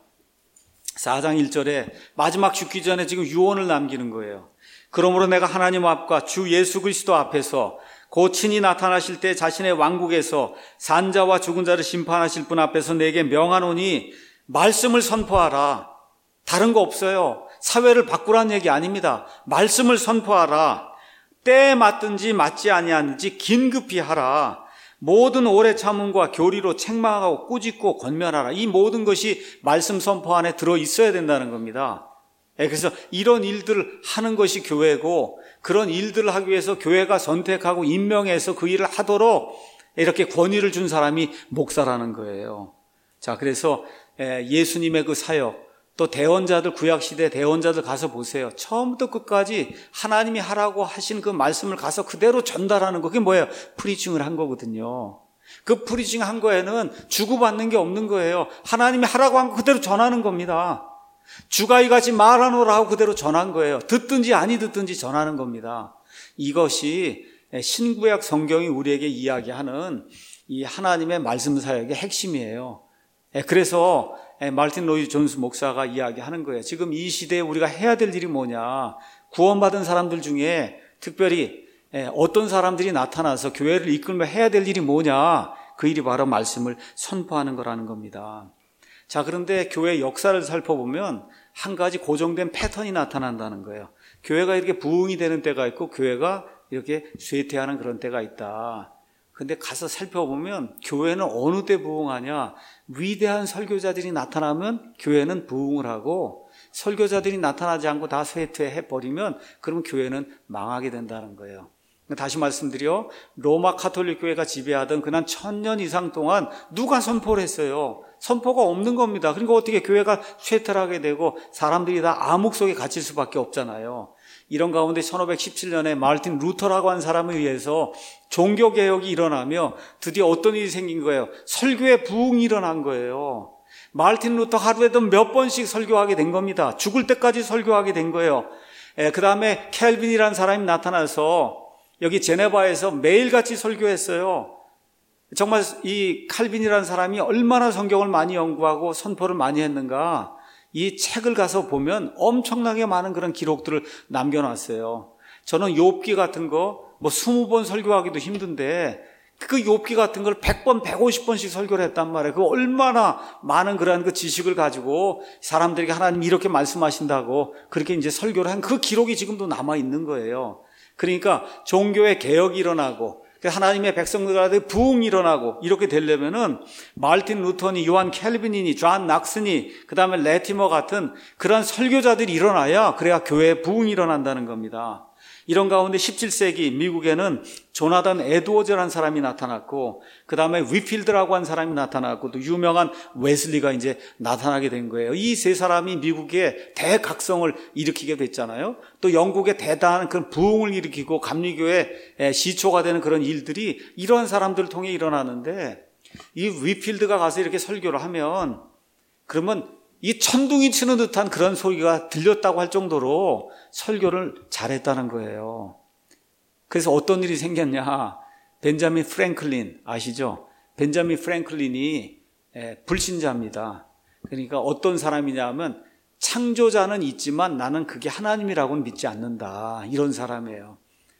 사 장 일 절에 마지막 죽기 전에 지금 유언을 남기는 거예요. 그러므로 내가 하나님 앞과 주 예수 그리스도 앞에서 곧 친히 나타나실 때 자신의 왕국에서 산자와 죽은 자를 심판하실 분 앞에서 내게 명하노니 말씀을 선포하라. 다른 거 없어요. 사회를 바꾸라는 얘기 아닙니다. 말씀을 선포하라. 때에 맞든지 맞지 아니하는지 긴급히 하라. 모든 오래 참음과 교리로 책망하고 꾸짖고 권면하라. 이 모든 것이 말씀 선포 안에 들어있어야 된다는 겁니다. 그래서 이런 일들을 하는 것이 교회고, 그런 일들을 하기 위해서 교회가 선택하고 임명해서 그 일을 하도록 이렇게 권위를 준 사람이 목사라는 거예요. 자, 그래서 예수님의 그 사역, 또 대언자들, 구약시대 대언자들 가서 보세요. 처음부터 끝까지 하나님이 하라고 하신 그 말씀을 가서 그대로 전달하는 거, 그게 뭐예요? 프리칭을 한 거거든요. 그 프리칭 한 거에는 주고받는 게 없는 거예요. 하나님이 하라고 한 거 그대로 전하는 겁니다. 주가 이같이 말하노라 하고 그대로 전한 거예요. 듣든지 아니 듣든지 전하는 겁니다. 이것이 신구약 성경이 우리에게 이야기하는 이 하나님의 말씀 사역의 핵심이에요. 그래서 말틴 로이드 존스 목사가 이야기하는 거예요. 지금 이 시대에 우리가 해야 될 일이 뭐냐. 구원받은 사람들 중에 특별히 어떤 사람들이 나타나서 교회를 이끌며 해야 될 일이 뭐냐. 그 일이 바로 말씀을 선포하는 거라는 겁니다. 자, 그런데 교회 역사를 살펴보면 한 가지 고정된 패턴이 나타난다는 거예요. 교회가 이렇게 부흥이 되는 때가 있고 교회가 이렇게 쇠퇴하는 그런 때가 있다. 근데 가서 살펴보면 교회는 어느 때 부흥하냐? 위대한 설교자들이 나타나면 교회는 부흥을 하고, 설교자들이 나타나지 않고 다 쇠퇴해버리면 그러면 교회는 망하게 된다는 거예요. 다시 말씀드려, 로마 가톨릭 교회가 지배하던 그난 천년 이상 동안 누가 선포를 했어요? 선포가 없는 겁니다. 그러니까 어떻게 교회가 쇠퇴를 하게 되고 사람들이 다 암흑 속에 갇힐 수밖에 없잖아요. 이런 가운데 천오백십칠 년에 마르틴 루터라고 한 사람에 의해서 종교개혁이 일어나며 드디어 어떤 일이 생긴 거예요? 설교의 부흥이 일어난 거예요. 마르틴 루터 하루에도 몇 번씩 설교하게 된 겁니다. 죽을 때까지 설교하게 된 거예요. 그 다음에 켈빈이라는 사람이 나타나서 여기 제네바에서 매일같이 설교했어요. 정말 이 칼빈이라는 사람이 얼마나 성경을 많이 연구하고 선포를 많이 했는가. 이 책을 가서 보면 엄청나게 많은 그런 기록들을 남겨놨어요. 저는 욥기 같은 거 뭐 스무 번 설교하기도 힘든데 그 욥기 같은 걸 백 번, 백오십 번씩 설교를 했단 말이에요. 그 얼마나 많은 그런 그 지식을 가지고 사람들에게 하나님이 이렇게 말씀하신다고 그렇게 이제 설교를 한 그 기록이 지금도 남아 있는 거예요. 그러니까 종교의 개혁이 일어나고 하나님의 백성들한테 부흥이 일어나고 이렇게 되려면은 마르틴 루터니, 요한 켈빈이니, 존 낙슨이, 그 다음에 레티머 같은 그런 설교자들이 일어나야 그래야 교회에 부흥이 일어난다는 겁니다. 이런 가운데 십칠 세기 미국에는 조나단 에드워즈라는 사람이 나타났고, 그 다음에 위필드라고 한 사람이 나타났고, 또 유명한 웨슬리가 이제 나타나게 된 거예요. 이 세 사람이 미국의 대각성을 일으키게 됐잖아요. 또 영국의 대단한 그런 부흥을 일으키고 감리교의 시초가 되는 그런 일들이 이러한 사람들을 통해 일어나는데, 이 위필드가 가서 이렇게 설교를 하면 그러면 이 천둥이 치는 듯한 그런 소리가 들렸다고 할 정도로 설교를 잘했다는 거예요. 그래서 어떤 일이 생겼냐. 벤자민 프랭클린 아시죠? 벤자민 프랭클린이 불신자입니다. 그러니까 어떤 사람이냐 하면 창조자는 있지만 나는 그게 하나님이라고는 믿지 않는다. 이런 사람이에요.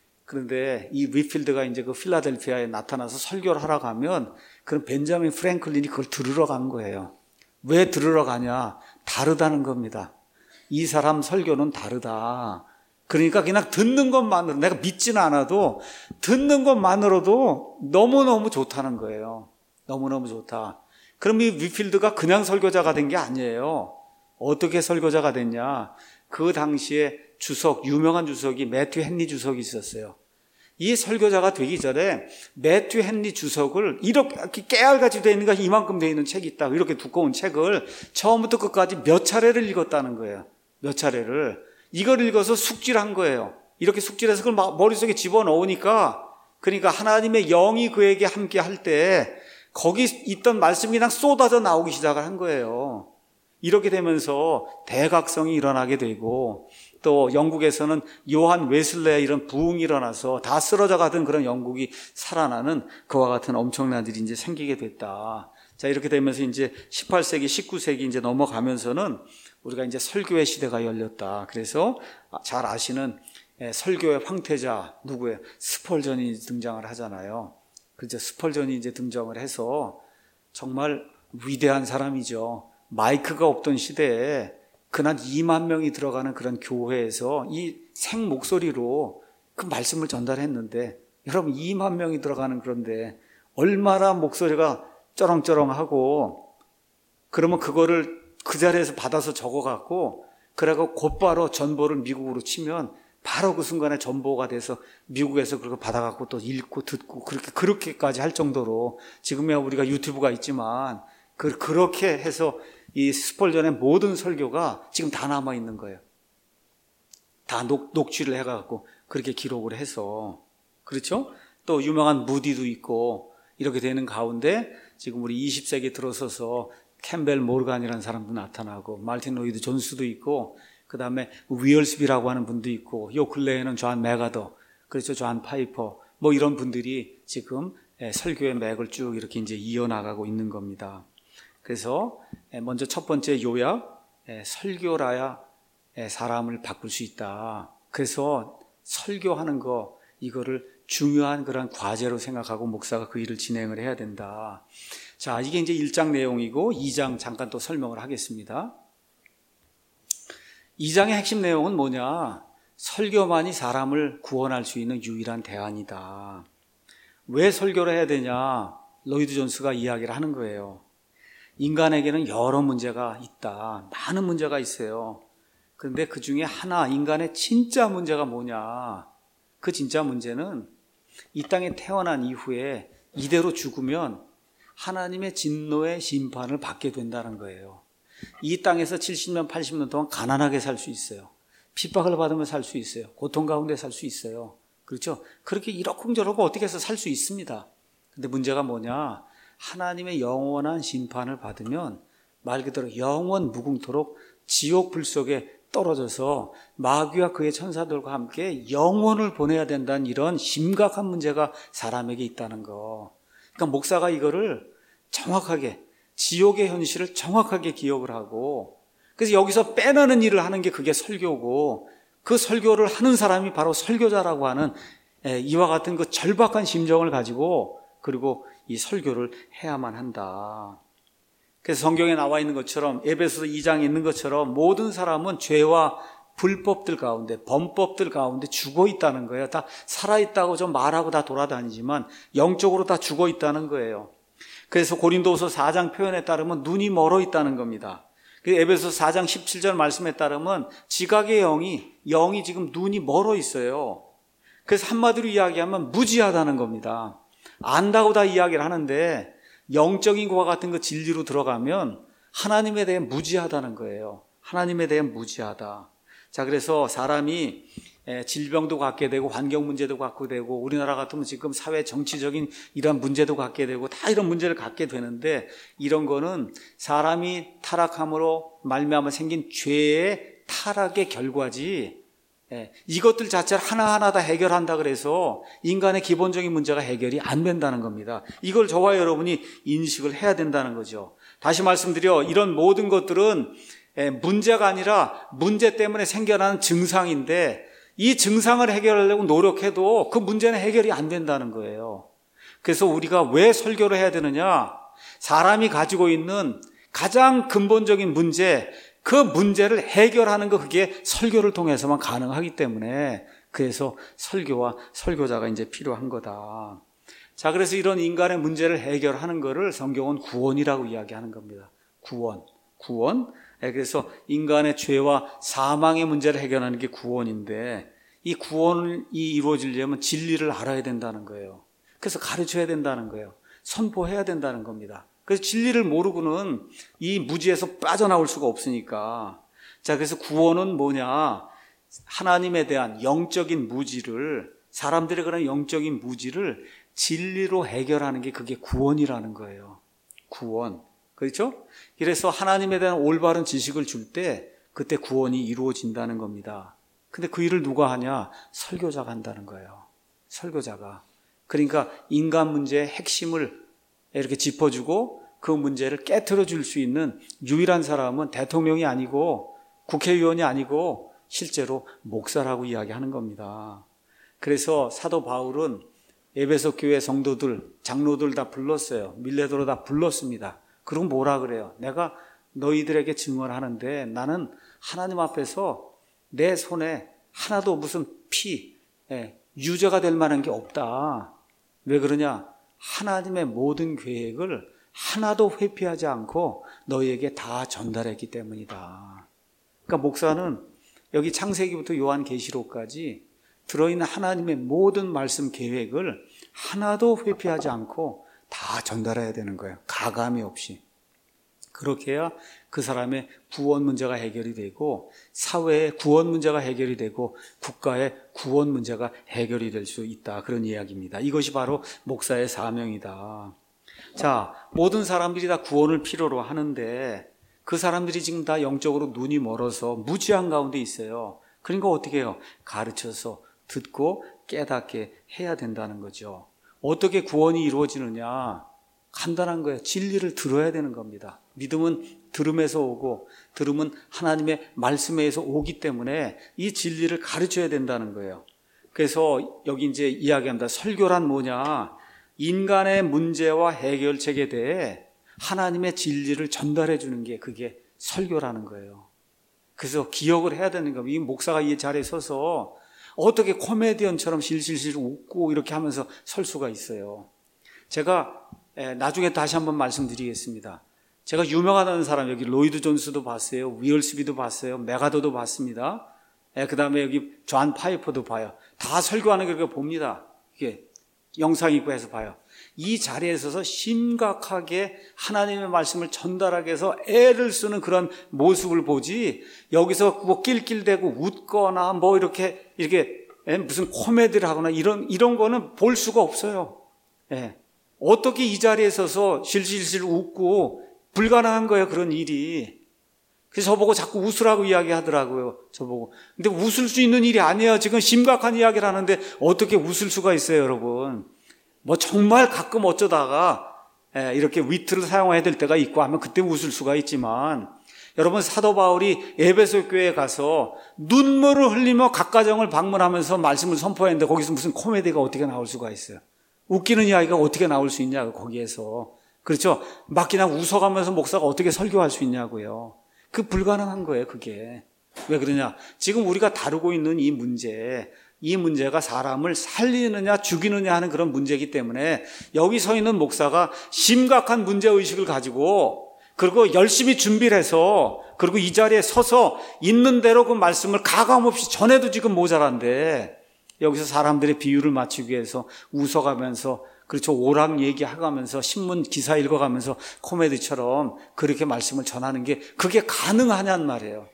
그런데 이 위필드가 이제 그 필라델피아에 나타나서 설교를 하러 가면 그럼 벤자민 프랭클린이 그걸 들으러 간 거예요. 왜 들으러 가냐? 다르다는 겁니다. 이 사람 설교는 다르다. 그러니까 그냥 듣는 것만으로, 내가 믿지는 않아도 듣는 것만으로도 너무너무 좋다는 거예요. 너무너무 좋다. 그럼 이 위필드가 그냥 설교자가 된 게 아니에요. 어떻게 설교자가 됐냐? 그 당시에 주석, 유명한 주석이 매튜 헨리 주석이 있었어요. 이 설교자가 되기 전에 매튜 헨리 주석을 이렇게 깨알같이 되어 있는 거 이만큼 되어 있는 책이 있다. 이렇게 두꺼운 책을 처음부터 끝까지 몇 차례를 읽었다는 거예요. 몇 차례를. 이걸 읽어서 숙지를 한 거예요. 이렇게 숙지를 해서 그걸 머릿속에 집어넣으니까, 그러니까 하나님의 영이 그에게 함께 할 때 거기 있던 말씀이 그냥 쏟아져 나오기 시작을 한 거예요. 이렇게 되면서 대각성이 일어나게 되고, 또 영국에서는 요한 웨슬레의 이런 부흥이 일어나서 다 쓰러져 가던 그런 영국이 살아나는 그와 같은 엄청난 일이 이제 생기게 됐다. 자, 이렇게 되면서 이제 십팔 세기, 십구 세기 이제 넘어가면서는 우리가 이제 설교의 시대가 열렸다. 그래서 잘 아시는 설교의 황태자 누구예요? 스펄전이 등장을 하잖아요. 그죠? 스펄전이 이제 등장을 해서 정말 위대한 사람이죠. 마이크가 없던 시대에 그날 이만 명이 들어가는 그런 교회에서 이 생 목소리로 그 말씀을 전달했는데, 여러분 이만 명이 들어가는 그런데 얼마나 목소리가 쩌렁쩌렁하고, 그러면 그거를 그 자리에서 받아서 적어갖고 그래갖고 곧바로 전보를 미국으로 치면 바로 그 순간에 전보가 돼서 미국에서 그걸 받아갖고 또 읽고 듣고 그렇게 그렇게까지 할 정도로, 지금이야 우리가 유튜브가 있지만 그 그렇게 해서 이 스펄전의 모든 설교가 지금 다 남아 있는 거예요. 다 녹, 녹취를 해갖고 그렇게 기록을 해서. 그렇죠? 또 유명한 무디도 있고 이렇게 되는 가운데 지금 우리 이십 세기 들어서서 캠벨 모르간이라는 사람도 나타나고, 마르틴 로이드 존스도 있고, 그 다음에 위얼스비라고 하는 분도 있고, 요 근래에는 존 메가더, 그렇죠. 존 파이퍼, 뭐 이런 분들이 지금 설교의 맥을 쭉 이렇게 이제 이어나가고 있는 겁니다. 그래서 먼저 첫 번째 요약, 설교라야 사람을 바꿀 수 있다. 그래서 설교하는 거, 이거를 중요한 그런 과제로 생각하고 목사가 그 일을 진행을 해야 된다. 자, 이게 이제 일 장 내용이고 이 장 잠깐 또 설명을 하겠습니다. 이 장의 핵심 내용은 뭐냐? 설교만이 사람을 구원할 수 있는 유일한 대안이다. 왜 설교를 해야 되냐? 로이드 존스가 이야기를 하는 거예요. 인간에게는 여러 문제가 있다. 많은 문제가 있어요. 그런데 그 중에 하나, 인간의 진짜 문제가 뭐냐? 그 진짜 문제는 이 땅에 태어난 이후에 이대로 죽으면 하나님의 진노의 심판을 받게 된다는 거예요. 이 땅에서 칠십 년, 팔십 년 동안 가난하게 살 수 있어요. 핍박을 받으며 살 수 있어요. 고통 가운데 살 수 있어요. 그렇죠? 그렇게 이러쿵저러쿵 어떻게 해서 살 수 있습니다. 근데 문제가 뭐냐? 하나님의 영원한 심판을 받으면 말 그대로 영원 무궁토록 지옥 불 속에 떨어져서 마귀와 그의 천사들과 함께 영원을 보내야 된다는 이런 심각한 문제가 사람에게 있다는 거. 그러니까 목사가 이거를 정확하게, 지옥의 현실을 정확하게 기억을 하고, 그래서 여기서 빼내는 일을 하는 게 그게 설교고, 그 설교를 하는 사람이 바로 설교자라고 하는 이와 같은 그 절박한 심정을 가지고, 그리고 이 설교를 해야만 한다. 그래서 성경에 나와 있는 것처럼, 에베소서 이 장에 있는 것처럼 모든 사람은 죄와 불법들 가운데, 범법들 가운데 죽어 있다는 거예요. 다 살아있다고 좀 말하고 다 돌아다니지만 영적으로 다 죽어 있다는 거예요. 그래서 고린도후서 사 장 표현에 따르면 눈이 멀어 있다는 겁니다. 에베소서 사 장 십칠 절 말씀에 따르면 지각의 영이, 영이 지금 눈이 멀어 있어요. 그래서 한마디로 이야기하면 무지하다는 겁니다. 안다고 다 이야기를 하는데 영적인 것과 같은 그 진리로 들어가면 하나님에 대해 무지하다는 거예요. 하나님에 대해 무지하다. 자, 그래서 사람이 질병도 갖게 되고 환경 문제도 갖게 되고 우리나라 같으면 지금 사회 정치적인 이런 문제도 갖게 되고 다 이런 문제를 갖게 되는데 이런 거는 사람이 타락함으로 말미암아 생긴 죄의 타락의 결과지 이것들 자체를 하나하나 다 해결한다 그래서 인간의 기본적인 문제가 해결이 안 된다는 겁니다. 이걸 저와 여러분이 인식을 해야 된다는 거죠. 다시 말씀드려 이런 모든 것들은 문제가 아니라 문제 때문에 생겨나는 증상인데 이 증상을 해결하려고 노력해도 그 문제는 해결이 안 된다는 거예요. 그래서 우리가 왜 설교를 해야 되느냐? 사람이 가지고 있는 가장 근본적인 문제, 그 문제를 해결하는 거 그게 설교를 통해서만 가능하기 때문에 그래서 설교와 설교자가 이제 필요한 거다. 자, 그래서 이런 인간의 문제를 해결하는 거를 성경은 구원이라고 이야기하는 겁니다. 구원, 구원. 그래서 인간의 죄와 사망의 문제를 해결하는 게 구원인데 이 구원이 이루어지려면 진리를 알아야 된다는 거예요. 그래서 가르쳐야 된다는 거예요. 선포해야 된다는 겁니다. 그래서 진리를 모르고는 이 무지에서 빠져나올 수가 없으니까. 자, 그래서 구원은 뭐냐? 하나님에 대한 영적인 무지를, 사람들의 그런 영적인 무지를 진리로 해결하는 게 그게 구원이라는 거예요. 구원. 그렇죠? 그래서 하나님에 대한 올바른 지식을 줄 때 그때 구원이 이루어진다는 겁니다. 근데 그 일을 누가 하냐? 설교자가 한다는 거예요. 설교자가. 그러니까 인간 문제의 핵심을 이렇게 짚어주고 그 문제를 깨트려 줄 수 있는 유일한 사람은 대통령이 아니고 국회의원이 아니고 실제로 목사라고 이야기하는 겁니다. 그래서 사도 바울은 에베소 교회 성도들, 장로들 다 불렀어요. 밀레도로 다 불렀습니다. 그럼 뭐라 그래요? 내가 너희들에게 증언하는데 나는 하나님 앞에서 내 손에 하나도 무슨 피, 예, 유죄가 될 만한 게 없다. 왜 그러냐? 하나님의 모든 계획을 하나도 회피하지 않고 너희에게 다 전달했기 때문이다. 그러니까 목사는 여기 창세기부터 요한계시록까지 들어있는 하나님의 모든 말씀 계획을 하나도 회피하지 않고 다 전달해야 되는 거예요. 가감이 없이. 그렇게 해야 그 사람의 구원 문제가 해결이 되고 사회의 구원 문제가 해결이 되고 국가의 구원 문제가 해결이 될 수 있다. 그런 이야기입니다. 이것이 바로 목사의 사명이다. 자, 모든 사람들이 다 구원을 필요로 하는데 그 사람들이 지금 다 영적으로 눈이 멀어서 무지한 가운데 있어요. 그러니까 어떻게 해요? 가르쳐서 듣고 깨닫게 해야 된다는 거죠. 어떻게 구원이 이루어지느냐? 간단한 거예요. 진리를 들어야 되는 겁니다. 믿음은 들음에서 오고 들음은 하나님의 말씀에서 오기 때문에 이 진리를 가르쳐야 된다는 거예요. 그래서 여기 이제 이야기합니다. 설교란 뭐냐? 인간의 문제와 해결책에 대해 하나님의 진리를 전달해 주는 게 그게 설교라는 거예요. 그래서 기억을 해야 되는 겁니다. 이 목사가 이 자리에 서서 어떻게 코미디언처럼 실실실 웃고 이렇게 하면서 설 수가 있어요. 제가 나중에 다시 한번 말씀드리겠습니다. 제가 유명하다는 사람, 여기 로이드 존스도 봤어요. 위얼스비도 봤어요. 메가더도 봤습니다. 그 다음에 여기 존 파이퍼도 봐요. 다 설교하는 걸 봅니다. 이게 영상 있고 해서 봐요. 이 자리에 서서 심각하게 하나님의 말씀을 전달하기 위해서 애를 쓰는 그런 모습을 보지, 여기서 뭐 낄낄대고 웃거나 뭐 이렇게 이렇게 무슨 코미디를 하거나 이런 이런 거는 볼 수가 없어요. 예. 어떻게 이 자리에 서서 실실실 웃고, 불가능한 거예요, 그런 일이. 그래서 저보고 자꾸 웃으라고 이야기하더라고요, 저보고. 근데 웃을 수 있는 일이 아니에요. 지금 심각한 이야기를 하는데 어떻게 웃을 수가 있어요, 여러분. 뭐 정말 가끔 어쩌다가 이렇게 위트를 사용해야 될 때가 있고 하면 그때 웃을 수가 있지만, 여러분, 사도 바울이 에베소 교회에 가서 눈물을 흘리며 각 가정을 방문하면서 말씀을 선포했는데 거기서 무슨 코미디가 어떻게 나올 수가 있어요? 웃기는 이야기가 어떻게 나올 수 있냐고, 거기에서. 그렇죠? 막 그냥 웃어가면서 목사가 어떻게 설교할 수 있냐고요. 그 불가능한 거예요, 그게. 왜 그러냐? 지금 우리가 다루고 있는 이 문제, 이 문제가 사람을 살리느냐 죽이느냐 하는 그런 문제이기 때문에 여기 서 있는 목사가 심각한 문제의식을 가지고, 그리고 열심히 준비를 해서, 그리고 이 자리에 서서 있는 대로 그 말씀을 가감없이 전해도 지금 모자란데, 여기서 사람들의 비유를 맞추기 위해서 웃어가면서, 그렇죠, 오락 얘기하면서 신문 기사 읽어가면서 코미디처럼 그렇게 말씀을 전하는 게 그게 가능하냔 말이에요.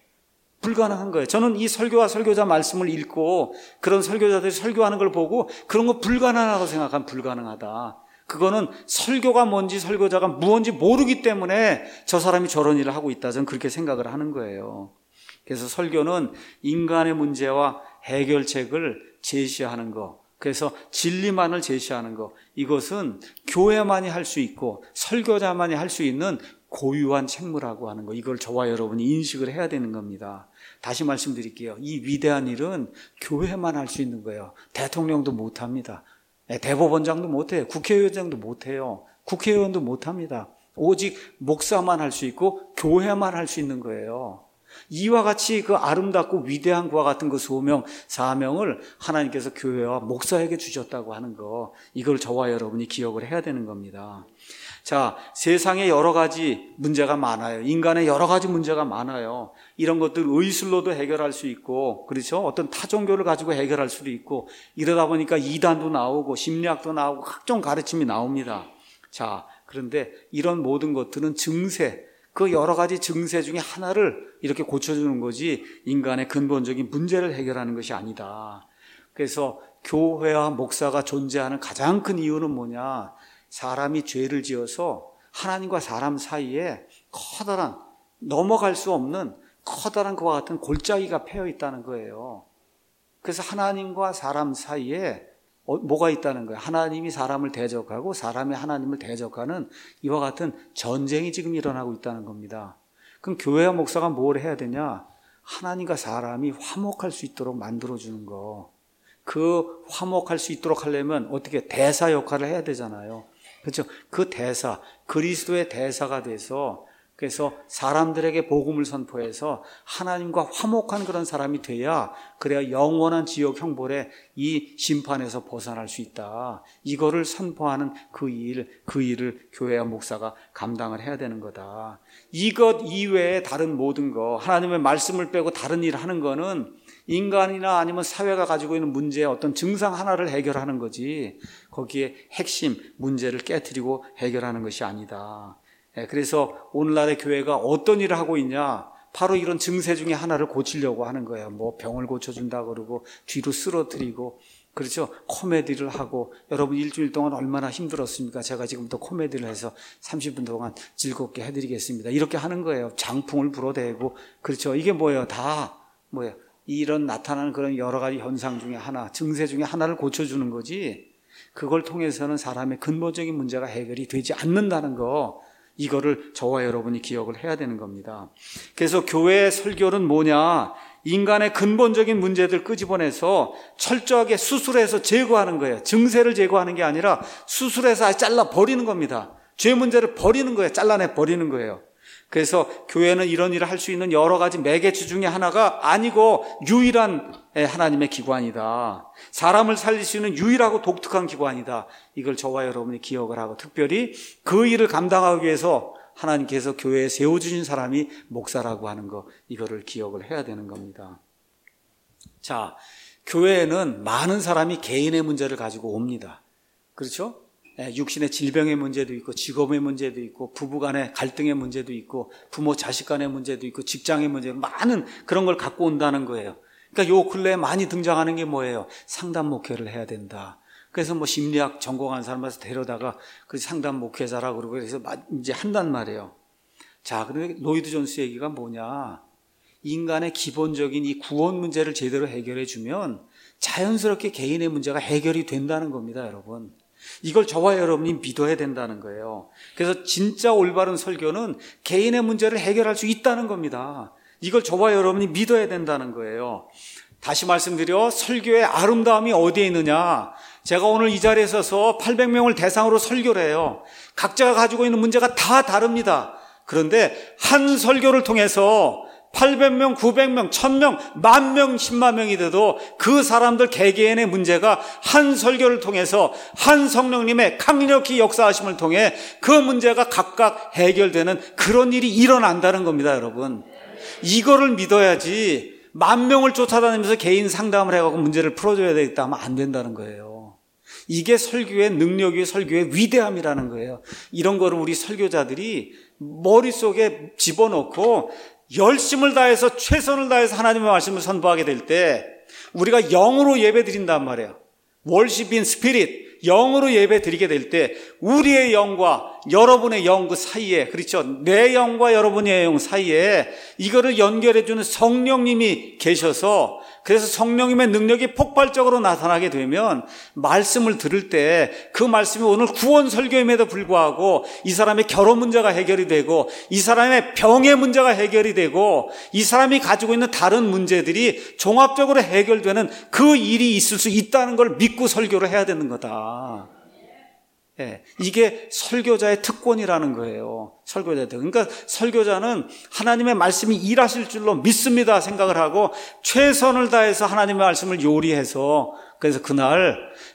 불가능한 거예요. 저는 이 설교와 설교자 말씀을 읽고 그런 설교자들이 설교하는 걸 보고 그런 거 불가능하다고 생각하면 불가능하다. 그거는 설교가 뭔지 설교자가 무언지 모르기 때문에 저 사람이 저런 일을 하고 있다, 저는 그렇게 생각을 하는 거예요. 그래서 설교는 인간의 문제와 해결책을 제시하는 거, 그래서 진리만을 제시하는 거, 이것은 교회만이 할 수 있고 설교자만이 할 수 있는 고유한 책무라고 하는 거, 이걸 저와 여러분이 인식을 해야 되는 겁니다. 다시 말씀드릴게요. 이 위대한 일은 교회만 할 수 있는 거예요. 대통령도 못합니다. 대법원장도 못해요. 국회의장도 못해요. 국회의원도 못합니다. 오직 목사만 할 수 있고 교회만 할 수 있는 거예요. 이와 같이 그 아름답고 위대한 그와 같은 그 소명, 사명을 하나님께서 교회와 목사에게 주셨다고 하는 거, 이걸 저와 여러분이 기억을 해야 되는 겁니다. 자, 세상에 여러 가지 문제가 많아요. 인간의 여러 가지 문제가 많아요. 이런 것들 의술로도 해결할 수 있고, 그렇죠? 어떤 타종교를 가지고 해결할 수도 있고, 이러다 보니까 이단도 나오고 심리학도 나오고 각종 가르침이 나옵니다. 자, 그런데 이런 모든 것들은 증세, 그 여러 가지 증세 중에 하나를 이렇게 고쳐주는 거지 인간의 근본적인 문제를 해결하는 것이 아니다. 그래서 교회와 목사가 존재하는 가장 큰 이유는 뭐냐? 사람이 죄를 지어서 하나님과 사람 사이에 커다란, 넘어갈 수 없는 커다란 그와 같은 골짜기가 패여 있다는 거예요. 그래서 하나님과 사람 사이에 뭐가 있다는 거예요? 하나님이 사람을 대적하고 사람이 하나님을 대적하는 이와 같은 전쟁이 지금 일어나고 있다는 겁니다. 그럼 교회와 목사가 뭘 해야 되냐? 하나님과 사람이 화목할 수 있도록 만들어주는 거. 그 화목할 수 있도록 하려면 어떻게 대사 역할을 해야 되잖아요. 그렇죠? 그 대사, 그리스도의 대사가 돼서, 그래서 사람들에게 복음을 선포해서 하나님과 화목한 그런 사람이 돼야, 그래야 영원한 지옥 형벌의 이 심판에서 벗어날 수 있다. 이거를 선포하는 그 일, 그 일을 교회와 목사가 감당을 해야 되는 거다. 이것 이외에 다른 모든 거, 하나님의 말씀을 빼고 다른 일을 하는 거는 인간이나 아니면 사회가 가지고 있는 문제의 어떤 증상 하나를 해결하는 거지, 거기에 핵심 문제를 깨트리고 해결하는 것이 아니다. 그래서 오늘날의 교회가 어떤 일을 하고 있냐? 바로 이런 증세 중에 하나를 고치려고 하는 거예요. 뭐 병을 고쳐준다 그러고 뒤로 쓰러뜨리고, 그렇죠? 코미디를 하고. 여러분 일주일 동안 얼마나 힘들었습니까? 제가 지금부터 코미디를 해서 삼십 분 동안 즐겁게 해드리겠습니다. 이렇게 하는 거예요. 장풍을 불어대고. 그렇죠? 이게 뭐예요? 다 뭐예요? 이런 나타나는 그런 여러 가지 현상 중에 하나, 증세 중에 하나를 고쳐주는 거지, 그걸 통해서는 사람의 근본적인 문제가 해결이 되지 않는다는 거, 이거를 저와 여러분이 기억을 해야 되는 겁니다. 그래서 교회의 설교는 뭐냐? 인간의 근본적인 문제들 끄집어내서 철저하게 수술해서 제거하는 거예요. 증세를 제거하는 게 아니라 수술해서 아예 잘라 버리는 겁니다. 죄 문제를 버리는 거예요. 잘라내 버리는 거예요. 그래서 교회는 이런 일을 할 수 있는 여러 가지 매개체 중에 하나가 아니고 유일한 하나님의 기관이다. 사람을 살릴 수 있는 유일하고 독특한 기관이다. 이걸 저와 여러분이 기억을 하고, 특별히 그 일을 감당하기 위해서 하나님께서 교회에 세워주신 사람이 목사라고 하는 거, 이거를 기억을 해야 되는 겁니다. 자, 교회에는 많은 사람이 개인의 문제를 가지고 옵니다. 그렇죠? 육신의 질병의 문제도 있고, 직업의 문제도 있고, 부부간의 갈등의 문제도 있고, 부모 자식 간의 문제도 있고, 직장의 문제, 많은 그런 걸 갖고 온다는 거예요. 그러니까 요 근래에 많이 등장하는 게 뭐예요? 상담 목회를 해야 된다. 그래서 뭐 심리학 전공한 사람을 데려다가 그 상담 목회자라고 그러고 그래서 이제 한단 말이에요. 자, 그런데 로이드 존스 얘기가 뭐냐? 인간의 기본적인 이 구원 문제를 제대로 해결해 주면 자연스럽게 개인의 문제가 해결이 된다는 겁니다, 여러분. 이걸 저와 여러분이 믿어야 된다는 거예요. 그래서 진짜 올바른 설교는 개인의 문제를 해결할 수 있다는 겁니다. 이걸 저와 여러분이 믿어야 된다는 거예요. 다시 말씀드려, 설교의 아름다움이 어디에 있느냐? 제가 오늘 이 자리에 서서 팔백 명을 대상으로 설교를 해요. 각자가 가지고 있는 문제가 다 다릅니다. 그런데 한 설교를 통해서 팔백 명, 구백 명, 천 명, 만 명, 십만 명이 돼도 그 사람들 개개인의 문제가 한 설교를 통해서 한 성령님의 강력히 역사하심을 통해 그 문제가 각각 해결되는 그런 일이 일어난다는 겁니다, 여러분. 이거를 믿어야지 만 명을 쫓아다니면서 개인 상담을 해가지고 문제를 풀어줘야 되겠다 하면 안 된다는 거예요. 이게 설교의 능력이, 설교의 위대함이라는 거예요. 이런 거를 우리 설교자들이 머릿속에 집어넣고 열심을 다해서 최선을 다해서 하나님의 말씀을 선포하게 될 때 우리가 영으로 예배 드린단 말이에요. Worship in spirit, 영으로 예배 드리게 될 때 우리의 영과 여러분의 영 그 사이에, 그렇죠? 내 영과 여러분의 영 사이에 이거를 연결해 주는 성령님이 계셔서, 그래서 성령님의 능력이 폭발적으로 나타나게 되면 말씀을 들을 때 그 말씀이 오늘 구원 설교임에도 불구하고 이 사람의 결혼 문제가 해결이 되고, 이 사람의 병의 문제가 해결이 되고, 이 사람이 가지고 있는 다른 문제들이 종합적으로 해결되는 그 일이 있을 수 있다는 걸 믿고 설교를 해야 되는 거다. 예, 이게 설교자의 특권이라는 거예요. 설교자들. 그러니까 설교자는 하나님의 말씀이 일하실 줄로 믿습니다 생각을 하고 최선을 다해서 하나님의 말씀을 요리해서, 그래서 그날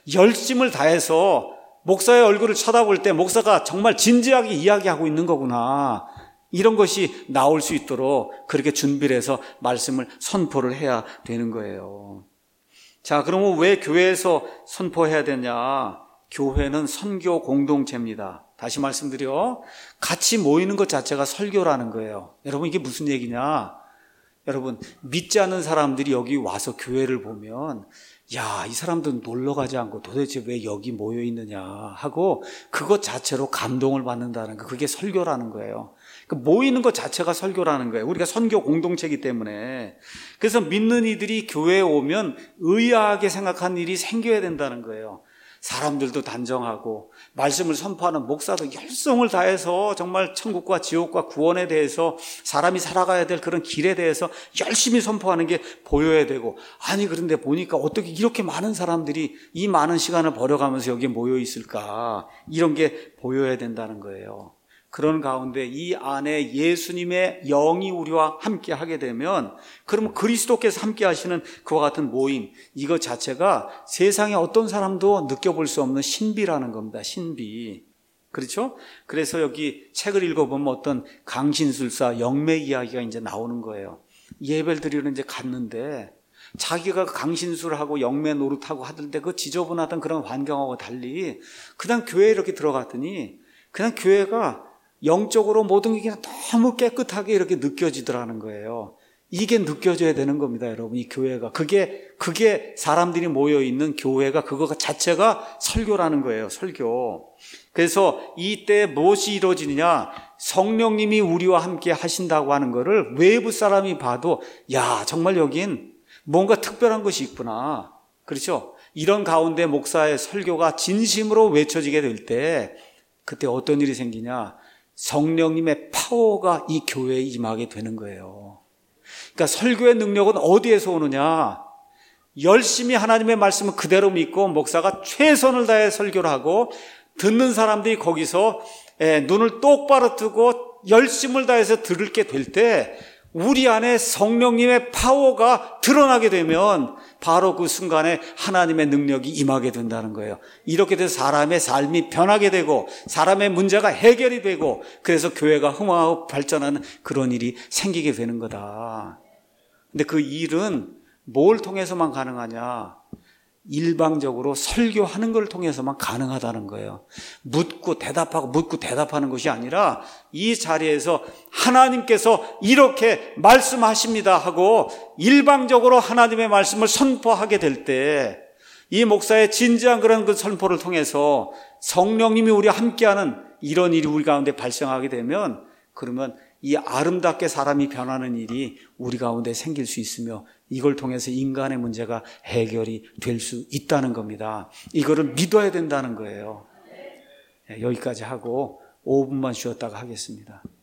열심을 다해서 목사의 얼굴을 쳐다볼 때 목사가 정말 진지하게 이야기하고 있는 거구나, 이런 것이 나올 수 있도록 그렇게 준비를 해서 말씀을 선포를 해야 되는 거예요. 자, 그러면 왜 교회에서 선포해야 되냐? 교회는 선교 공동체입니다. 다시 말씀드려, 같이 모이는 것 자체가 설교라는 거예요. 여러분, 이게 무슨 얘기냐? 여러분, 믿지 않는 사람들이 여기 와서 교회를 보면 야, 이 사람들은 놀러 가지 않고 도대체 왜 여기 모여 있느냐 하고 그것 자체로 감동을 받는다는 거, 그게 설교라는 거예요. 그러니까 모이는 것 자체가 설교라는 거예요. 우리가 선교 공동체이기 때문에. 그래서 믿는 이들이 교회에 오면 의아하게 생각한 일이 생겨야 된다는 거예요. 사람들도 단정하고 말씀을 선포하는 목사도 열성을 다해서 정말 천국과 지옥과 구원에 대해서, 사람이 살아가야 될 그런 길에 대해서 열심히 선포하는 게 보여야 되고, 아니 그런데 보니까 어떻게 이렇게 많은 사람들이 이 많은 시간을 버려가면서 여기에 모여 있을까, 이런 게 보여야 된다는 거예요. 그런 가운데 이 안에 예수님의 영이 우리와 함께 하게 되면, 그러면 그리스도께서 함께 하시는 그와 같은 모임, 이것 자체가 세상에 어떤 사람도 느껴볼 수 없는 신비라는 겁니다. 신비. 그렇죠? 그래서 여기 책을 읽어보면 어떤 강신술사 영매 이야기가 이제 나오는 거예요. 예배를 드리러 이제 갔는데 자기가 강신술하고 영매 노릇하고 하던데 그 지저분하던 그런 환경하고 달리 그냥 교회에 이렇게 들어갔더니 그냥 교회가 영적으로 모든 게 너무 깨끗하게 이렇게 느껴지더라는 거예요. 이게 느껴져야 되는 겁니다, 여러분. 이 교회가. 그게, 그게 사람들이 모여있는 교회가, 그거 자체가 설교라는 거예요, 설교. 그래서 이때 무엇이 이루어지느냐? 성령님이 우리와 함께 하신다고 하는 거를 외부 사람이 봐도, 야, 정말 여긴 뭔가 특별한 것이 있구나. 그렇죠? 이런 가운데 목사의 설교가 진심으로 외쳐지게 될 때 그때 어떤 일이 생기냐? 성령님의 파워가 이 교회에 임하게 되는 거예요. 그러니까 설교의 능력은 어디에서 오느냐? 열심히 하나님의 말씀을 그대로 믿고 목사가 최선을 다해 설교를 하고 듣는 사람들이 거기서 눈을 똑바로 뜨고 열심을 다해서 들게 될 때 우리 안에 성령님의 파워가 드러나게 되면 바로 그 순간에 하나님의 능력이 임하게 된다는 거예요. 이렇게 돼서 사람의 삶이 변하게 되고 사람의 문제가 해결이 되고 그래서 교회가 흥황하고 발전하는 그런 일이 생기게 되는 거다. 근데 그 일은 뭘 통해서만 가능하냐? 일방적으로 설교하는 걸 통해서만 가능하다는 거예요. 묻고 대답하고 묻고 대답하는 것이 아니라 이 자리에서 하나님께서 이렇게 말씀하십니다 하고 일방적으로 하나님의 말씀을 선포하게 될 때 이 목사의 진지한 그런 그 선포를 통해서 성령님이 우리와 함께하는 이런 일이 우리 가운데 발생하게 되면 그러면 이 아름답게 사람이 변하는 일이 우리 가운데 생길 수 있으며 이걸 통해서 인간의 문제가 해결이 될 수 있다는 겁니다. 이거를 믿어야 된다는 거예요. 여기까지 하고 오 분만 쉬었다가 하겠습니다.